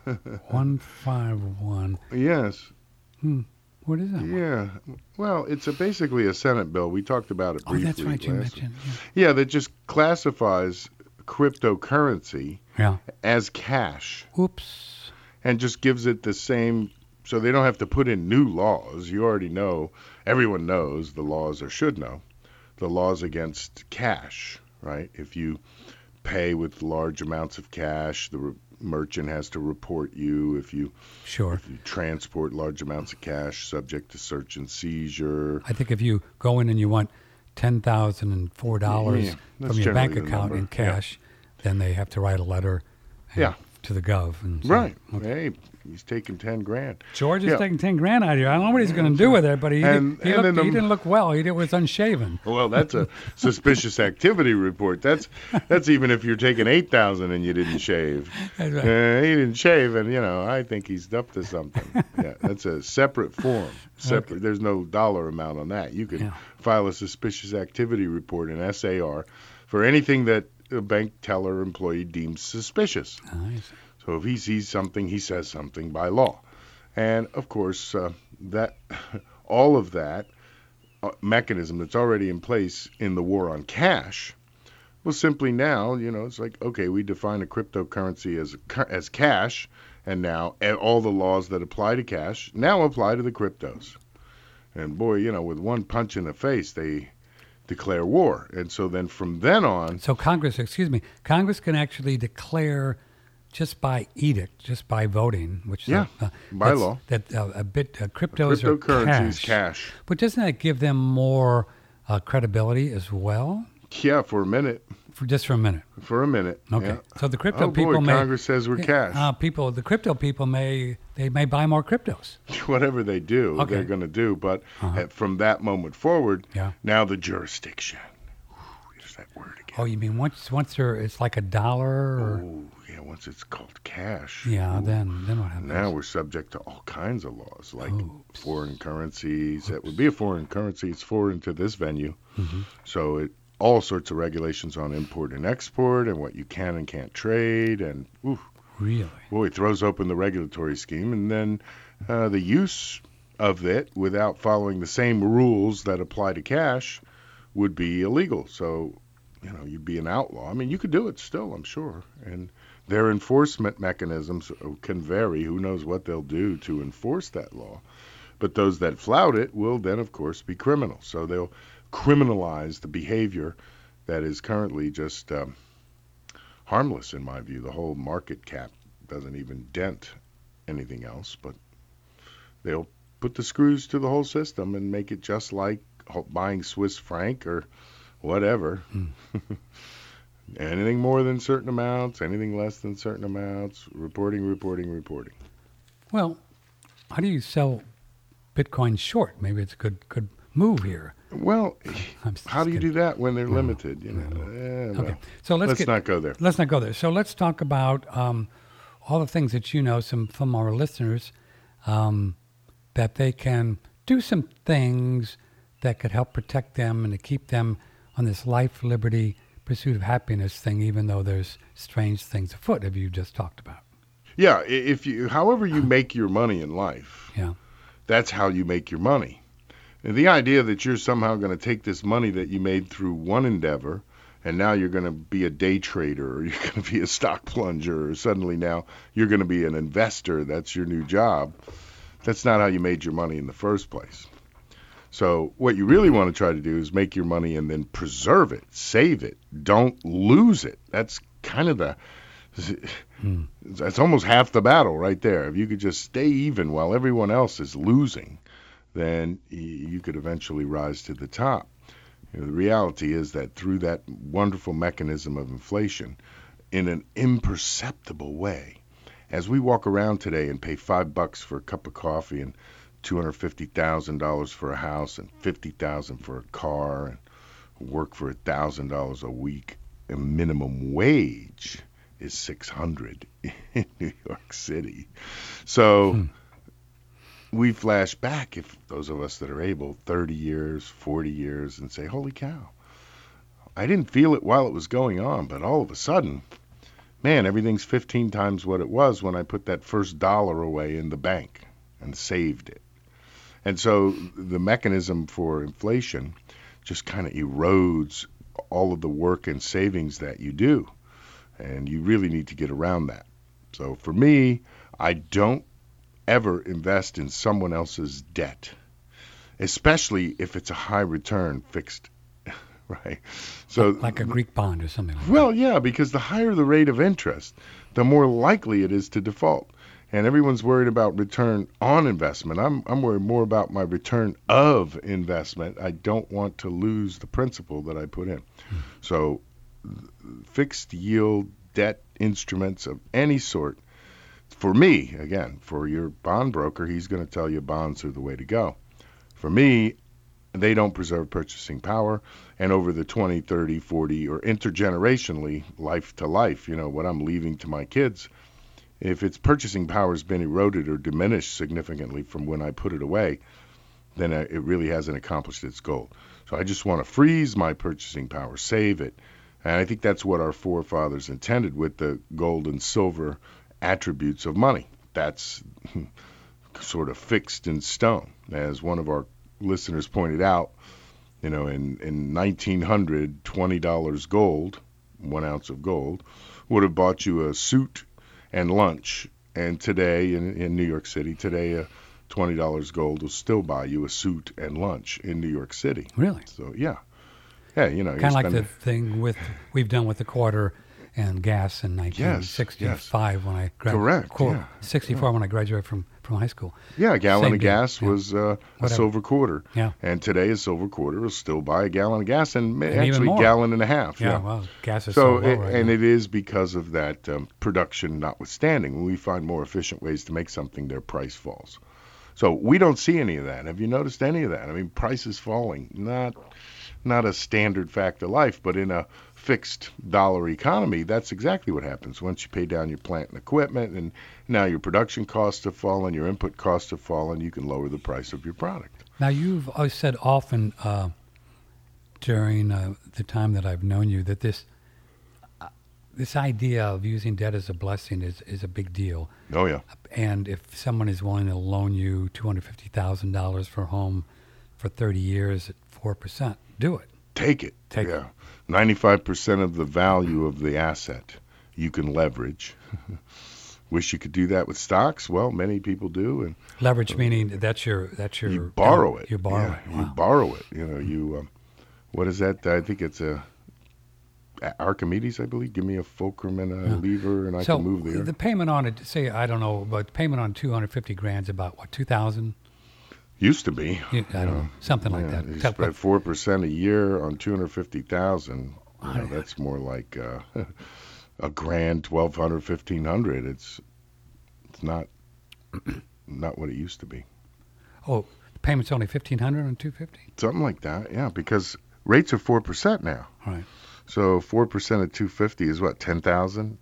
151. Yes. What is that? Yeah. Well, it's basically a Senate bill. We talked about it briefly. Oh, that's right. You mentioned. Yeah, that just classifies cryptocurrency as cash. Oops. And just gives it the same, so they don't have to put in new laws. You already know, everyone knows the laws, or should know, the laws against cash, right? If you pay with large amounts of cash, the merchant has to report you. If you transport large amounts of cash, subject to search and seizure. I think if you go in and you want $10,004 from your bank account in cash, then they have to write a letter to the Gov. And say, Hey, he's taking $10,000. George is taking $10,000 out of here. I don't know what he's going to do with it, but he didn't look well. He was unshaven. Well, that's a suspicious activity report. That's even if you're taking $8,000 and you didn't shave. That's right. He didn't shave, and I think he's up to something. Yeah, that's a separate form. Separate. Okay. There's no dollar amount on that. You can file a suspicious activity report, an SAR, for anything that a bank teller employee deems suspicious. Nice. So if he sees something, he says something by law. And, of course, that all of that mechanism that's already in place in the war on cash, well, simply now, it's like, okay, we define a cryptocurrency as cash, and now all the laws that apply to cash now apply to the cryptos. And, boy, with one punch in the face, they declare war. And so then from then on... So Congress can actually declare just by edict, just by voting, which by that's- law. that cryptos are Cryptocurrency is cash. But doesn't that give them more credibility as well? Yeah, for a minute. For a minute. For a minute. Okay. Yeah. So the crypto Oh people boy, may Congress says we're cash. the crypto people may buy more cryptos. Whatever they do, Okay. they're going to do. But from that moment forward, Yeah. now the jurisdiction. There's that word again. Oh, you mean once it's like $1 or Oh, yeah, once it's called cash. yeah, Ooh. then what happens? Now we're subject to all kinds of laws, like Oops. foreign currencies. That would be a foreign currency. It's foreign to this venue. Mm-hmm. So all sorts of regulations on import and export and what you can and can't trade. And Really? boy, it throws open the regulatory scheme. And then the use of it without following the same rules that apply to cash would be illegal. So, you'd be an outlaw. I mean, you could do it still, I'm sure. And their enforcement mechanisms can vary. Who knows what they'll do to enforce that law. But those that flout it will then, of course, be criminals. So they'll criminalize the behavior that is currently just harmless, in my view. The whole market cap doesn't even dent anything else. But they'll put the screws to the whole system and make it just like buying Swiss franc or whatever. Anything more than certain amounts, anything less than certain amounts, reporting. Well, how do you sell Bitcoin short? Maybe it's a good move here. Well, I'm just how do you kidding. do that when they're limited? Okay, so let's not go there. Let's not go there. So let's talk about all the things that you know from our listeners that they can do some things that could help protect them and to keep them on this life, liberty, pursuit of happiness thing, even though there's strange things afoot, as you just talked about. Yeah, however you make your money in life, Yeah. that's how you make your money. And the idea that you're somehow going to take this money that you made through one endeavor and now you're going to be a day trader or you're going to be a stock plunger or suddenly now you're going to be an investor, that's your new job, that's not how you made your money in the first place. So what you really want to try to do is make your money and then preserve it, save it, don't lose it. That's kind of that's almost half the battle right there. If you could just stay even while everyone else is losing, then you could eventually rise to the top. The reality is that through that wonderful mechanism of inflation, in an imperceptible way, as we walk around today and pay $5 for a cup of coffee and $250,000 for a house and $50,000 for a car and work for $1,000 a week, a minimum wage is $600 in New York City. So we flash back, if those of us that are able, 30 years, 40 years, and say, holy cow, I didn't feel it while it was going on, but all of a sudden, man, everything's 15 times what it was when I put that first dollar away in the bank and saved it. And so the mechanism for inflation just kind of erodes all of the work and savings that you do. And you really need to get around that. So for me, I don't ever invest in someone else's debt, especially if it's a high return fixed, right? So Like a Greek bond or something like that. well, yeah, because the higher the rate of interest, the more likely it is to default. And everyone's worried about return on investment. I'm worried more about my return of investment. I don't want to lose the principal that I put in. So fixed yield debt instruments of any sort, for me, again, for your bond broker, he's going to tell you bonds are the way to go. For me, they don't preserve purchasing power. And over the 20, 30, 40, or intergenerationally, life to life, what I'm leaving to my kids, if its purchasing power has been eroded or diminished significantly from when I put it away, then it really hasn't accomplished its goal. So I just want to freeze my purchasing power, save it. And I think that's what our forefathers intended with the gold and silver attributes of money. That's sort of fixed in stone. As one of our listeners pointed out, in 1900, $20 gold, 1 ounce of gold, would have bought you a suit and lunch. And today, in New York City, today, $20 gold will still buy you a suit and lunch in New York City. Really? So, yeah. Yeah, Kind of like the thing we've done with the quarter and gas in 1965 when I graduated. Correct, yeah. 64 when I graduated from high school. Yeah, a gallon Same of deal. gas was a silver quarter. Yeah. And today a silver quarter will still buy a gallon of gas and even actually a more. gallon and a half. Yeah, well, gas is so low right and now. it is because of that production notwithstanding. When we find more efficient ways to make something, their price falls. So we don't see any of that. Have you noticed any of that? I mean, prices falling, not a standard fact of life, but in a fixed dollar economy, that's exactly what happens. Once you pay down your plant and equipment, and now your production costs have fallen, your input costs have fallen, you can lower the price of your product. Now, you've always said often during the time that I've known you that this idea of using debt as a blessing is a big deal. Oh, yeah. And if someone is willing to loan you $250,000 for a home for 30 years at 4%, do it. Take it. Take it. 95% of the value of the asset you can leverage. Wish you could do that with stocks? Well, many people do. And leverage meaning that's your you borrow it. You borrow it. Wow. You borrow it. You what is that? I think it's Archimedes, I believe. Give me a fulcrum and a lever, and I can move the earth. The payment on it, say I don't know, but the payment on $250,000 is about what, $2,000? Used to be. I don't know, something like that. You spread 4% a year on $250,000. That's more like $1,000, $1,200, $1,500. It's not what it used to be. Oh, the payment's only $1,500 on $250,000? Something like that, yeah. Because rates are 4% now. Right. So 4% of $250,000 is what, $10,000?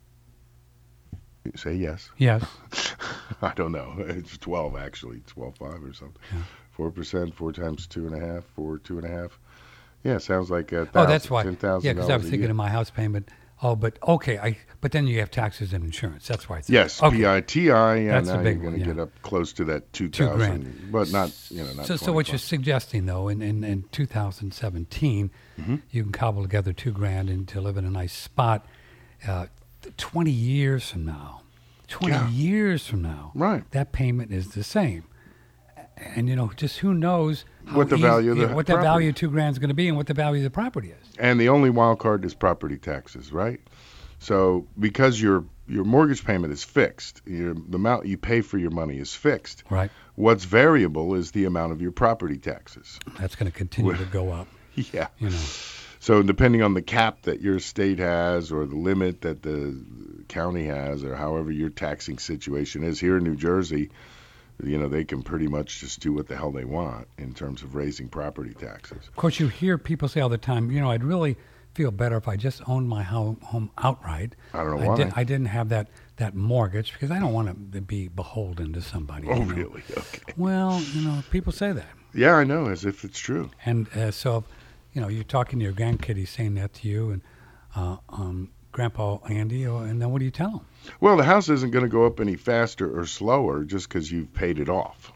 You say yes. Yes. I don't know. It's 12 actually, 12.5 or something. Yeah. 4%, 4 times 2.5, 2.5. Yeah, sounds like that's why. $10,000. Yeah, because I was thinking of my house payment. Oh, but okay. But then you have taxes and insurance. That's why. Yes, okay. PITI. Yeah, that's now the big you're going to one, get up close to that $2,000, but not So what you're suggesting though, in 2017, you can cobble together $2,000 and to live in a nice spot. 20 years from now, years from now, right? That payment is the same, and just who knows what the value of the what the value of $2,000 is going to be, and what the value of the property is. And the only wild card is property taxes, right? So because your mortgage payment is fixed, the amount you pay for your money is fixed. Right. What's variable is the amount of your property taxes. That's going to continue to go up. Yeah. So depending on the cap that your state has or the limit that the county has or however your taxing situation is, here in New Jersey, they can pretty much just do what the hell they want in terms of raising property taxes. Of course, you hear people say all the time, I'd really feel better if I just owned my home outright. I don't know why. I didn't have that mortgage because I don't want to be beholden to somebody. Oh, really? Okay. Well, people say that. Yeah, I know, as if it's true. And so, you're talking to your grandkid, he's saying that to you, and Grandpa Andy, and then what do you tell him? Well, the house isn't going to go up any faster or slower just because you've paid it off.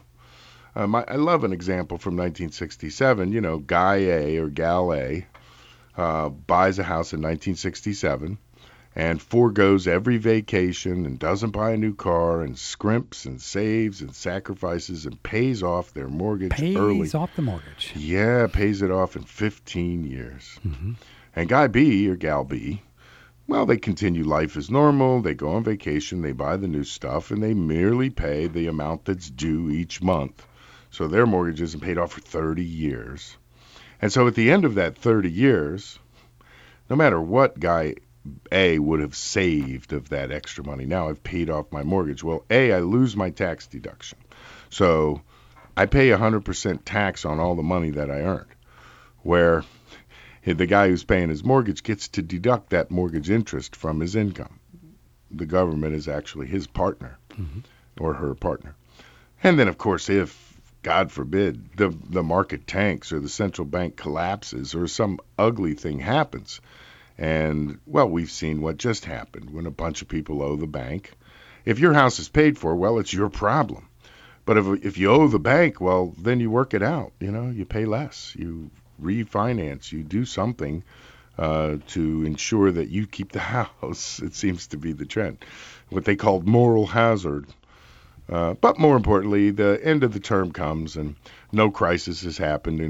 I love an example from 1967. Guy A or Gal A buys a house in 1967 and forgoes every vacation and doesn't buy a new car and scrimps and saves and sacrifices and pays off their mortgage early. Pays off the mortgage. Yeah, pays it off in 15 years. Mm-hmm. And Guy B or Gal B, well, they continue life as normal. They go on vacation, they buy the new stuff, and they merely pay the amount that's due each month. So their mortgage isn't paid off for 30 years. And so at the end of that 30 years, no matter what Guy A would have saved of that extra money, now I've paid off my mortgage. Well, A, I lose my tax deduction. So I pay 100% tax on all the money that I earned, where the guy who's paying his mortgage gets to deduct that mortgage interest from his income. The government is actually his partner or her partner. And then, of course, if, God forbid, the market tanks or the central bank collapses or some ugly thing happens, and, well, we've seen what just happened when a bunch of people owe the bank. If your house is paid for, well, it's your problem. But if you owe the bank, well, then you work it out. You pay less. You refinance. You do something to ensure that you keep the house. It seems to be the trend. What they called moral hazard. But more importantly, the end of the term comes and no crisis has happened, and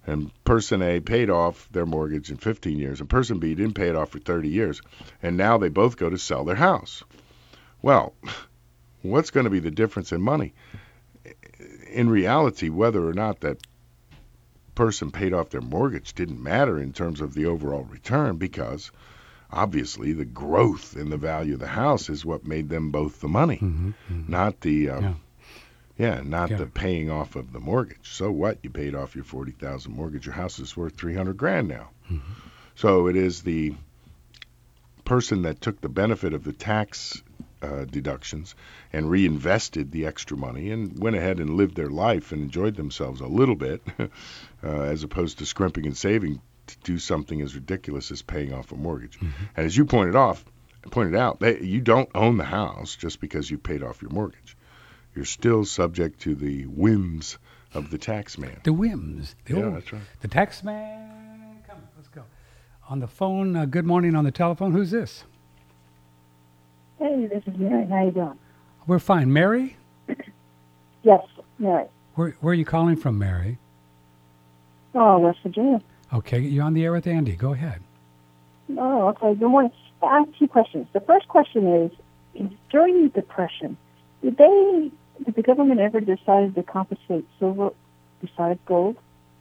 And person A paid off their mortgage in 15 years, and person B didn't pay it off for 30 years. And now they both go to sell their house. Well, what's going to be the difference in money? In reality, whether or not that person paid off their mortgage didn't matter in terms of the overall return, because obviously the growth in the value of the house is what made them both the money, not the the paying off of the mortgage. So what? You paid off your $40,000 mortgage. Your house is worth $300,000 now. So it is the person that took the benefit of the tax deductions and reinvested the extra money and went ahead and lived their life and enjoyed themselves a little bit, as opposed to scrimping and saving to do something as ridiculous as paying off a mortgage. And as you pointed out, you don't own the house just because you paid off your mortgage. You're still subject to the whims of the tax man. The whims. That's right. The tax man. Come, let's go. On the phone, good morning on the telephone. Who's this? Hey, this is Mary. How you doing? We're fine. Mary? Yes, Mary. Where are you calling from, Mary? Oh, West Virginia. Okay, you're on the air with Andy. Go ahead. Oh, okay. Good morning. I have two questions. The first question is during the Depression, did the government ever decide to confiscate silver besides gold?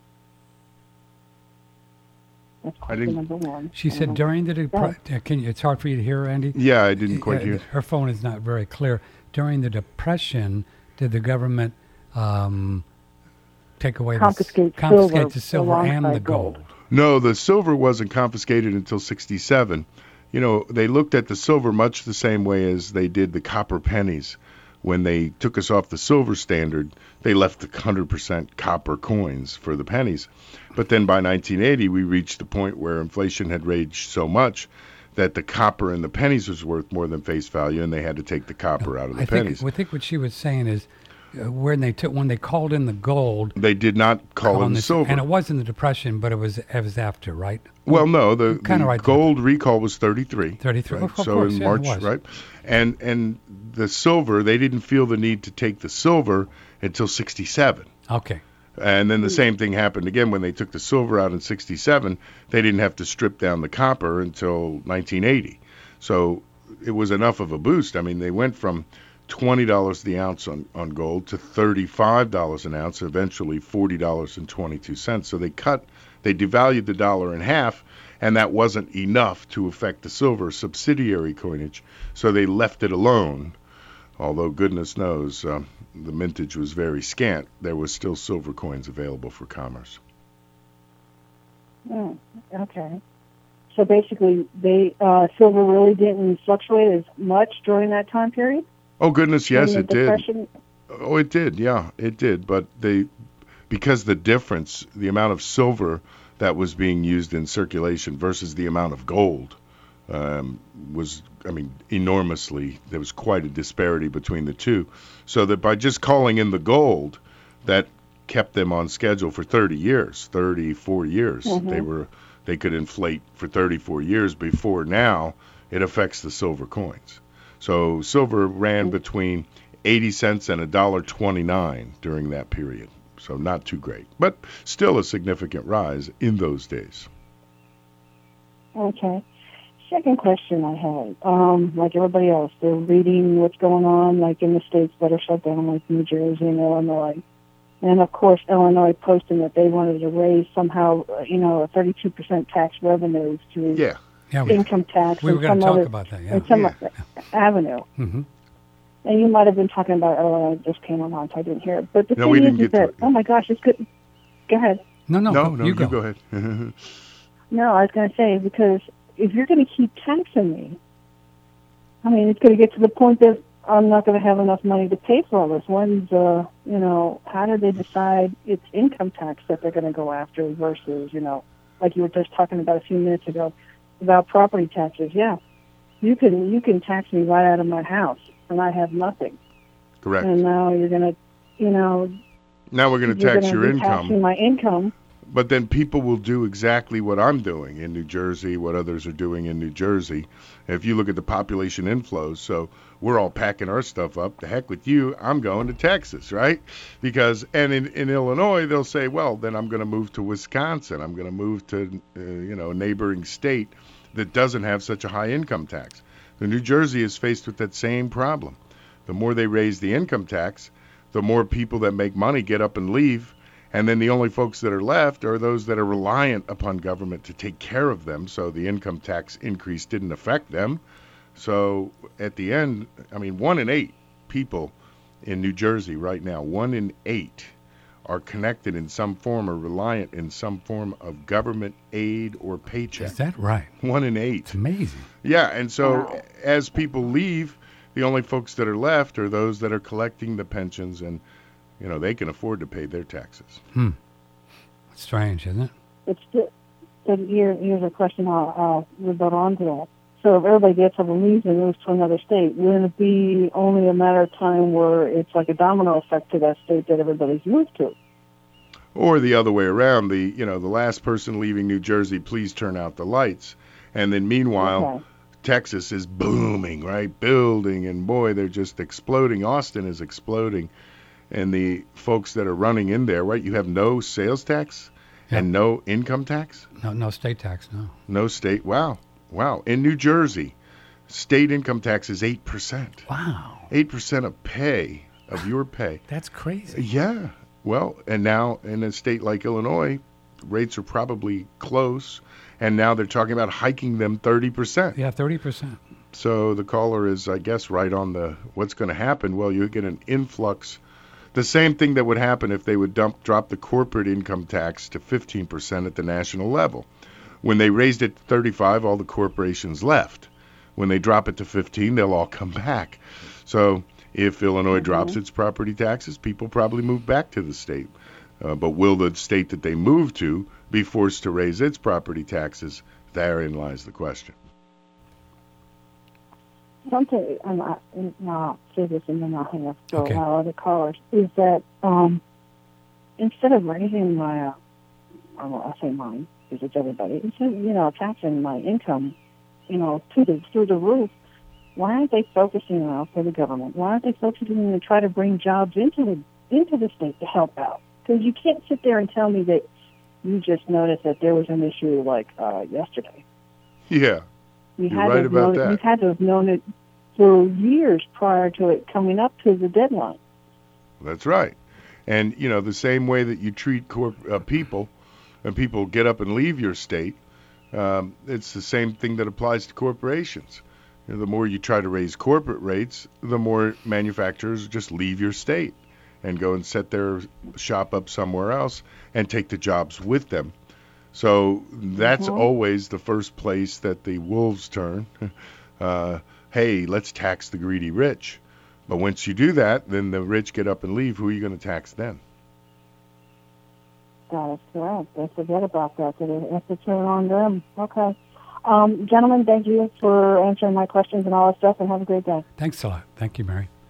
That's question number one. She said during the Depression. It's hard for you to hear, Andy? Yeah, I didn't quite hear. Her phone is not very clear. During the Depression, did the government confiscate the silver and the gold? No, the silver wasn't confiscated until 1967. You know, they looked at the silver much the same way as they did the copper pennies. When they took us off the silver standard, they left the 100% copper coins for the pennies. But then by 1980, we reached the point where inflation had raged so much that the copper in the pennies was worth more than face value, and they had to take the copper out of the pennies. I think what she was saying is when they called in the gold, they did not call in the silver. And it was in the Depression, but it was after, right? Well, no, the gold recall was 33. 33, right? Of so course, in March, right? And the silver, they didn't feel the need to take the silver until 1967. Okay. And then the same thing happened again when they took the silver out in 1967. They didn't have to strip down the copper until 1980. So it was enough of a boost. I mean, they went from $20 the ounce on gold to $35 an ounce, eventually $40.22. So they devalued the dollar in half, and that wasn't enough to affect the silver subsidiary coinage. So they left it alone. Although goodness knows the mintage was very scant, there was still silver coins available for commerce. Okay. So basically, silver really didn't fluctuate as much during that time period? Oh, goodness, yes, it did. Oh, it did, yeah, it did. But because the difference, the amount of silver that was being used in circulation versus the amount of gold was, enormously. There was quite a disparity between the two. So that by just calling in the gold, that kept them on schedule for 34 years. They could inflate for 34 years before now it affects the silver coins. So silver ran between 80 cents and $1.29 during that period. So not too great, but still a significant rise in those days. Okay. Second question I had, like everybody else, they're reading what's going on, like in the states that are shut down, like New Jersey and Illinois. And, of course, Illinois posting that they wanted to raise somehow, a 32% tax revenue through income tax. We were going to talk about that, and some avenue. Mm-hmm. And you might have been talking about Illinois, it just came on, so I didn't hear it. But the we thing didn't is that, oh, my gosh, it's good. Go ahead. No, you go ahead. No, I was going to say, because if you're going to keep taxing me, it's going to get to the point that I'm not going to have enough money to pay for all this. How do they decide it's income tax that they're going to go after versus, like you were just talking about a few minutes ago, about property taxes? Yeah, you can tax me right out of my house, and I have nothing. Correct. And now you're going to, now we're going to tax your income. Taxing my income. But then people will do exactly what I'm doing in New Jersey, what others are doing in New Jersey. If you look at the population inflows, so we're all packing our stuff up. The heck with you, I'm going to Texas, right? Because, and in Illinois, they'll say, well, then I'm going to move to Wisconsin. I'm going to move to, a neighboring state that doesn't have such a high income tax. So New Jersey is faced with that same problem. The more they raise the income tax, the more people that make money get up and leave. And then the only folks that are left are those that are reliant upon government to take care of them. So the income tax increase didn't affect them. So at the end, 1 in 8 people in New Jersey right now, 1 in 8 are connected in some form or reliant in some form of government aid or paycheck. Is that right? 1 in 8. It's amazing. Yeah, and so as people leave, the only folks that are left are those that are collecting the pensions, and they can afford to pay their taxes. It's strange, isn't it? It's just, here's a question I'll rebut on to that. So if everybody gets up and leaves and moves to another state, wouldn't it be only a matter of time where it's like a domino effect to that state that everybody's moved to? Or the other way around, the last person leaving New Jersey, please turn out the lights. And then meanwhile, Texas is booming, right? Building, and boy, they're just exploding. Austin is exploding. And the folks that are running in there, right, you have no sales tax and no income tax? No state tax, no. No state, wow. In New Jersey, state income tax is 8%. Wow. 8% of your pay. That's crazy. Yeah. Well, and now in a state like Illinois, rates are probably close, and now they're talking about hiking them 30%. Yeah, 30%. So the caller is, I guess, right on the what's going to happen. Well, you get an influx. The same thing that would happen if they would drop the corporate income tax to 15% at the national level. When they raised it to 35, all the corporations left. When they drop it to 15, they'll all come back. So if Illinois drops its property taxes, people probably move back to the state. But will the state that they move to be forced to raise its property taxes? Therein lies the question. Something, I'll say this and then I'll hang up to our other callers, is that instead of raising I'll say mine, because it's everybody, instead of, taxing my income, through the roof, why aren't they focusing on for the government? Why aren't they focusing to try to bring jobs into the state to help out? Because you can't sit there and tell me that you just noticed that there was an issue like yesterday. Yeah. You're right about that. You had to have known it for years prior to it coming up to the deadline. That's right. And, the same way that you treat people, and people get up and leave your state, it's the same thing that applies to corporations. The more you try to raise corporate rates, the more manufacturers just leave your state and go and set their shop up somewhere else and take the jobs with them. So that's always the first place that the wolves turn. Hey, let's tax the greedy rich. But once you do that, then the rich get up and leave. Who are you going to tax then? That is correct. They forget about that. They have to turn on them. Okay. Gentlemen, thank you for answering my questions and all that stuff, and have a great day. Thanks a lot. Thank you, Mary.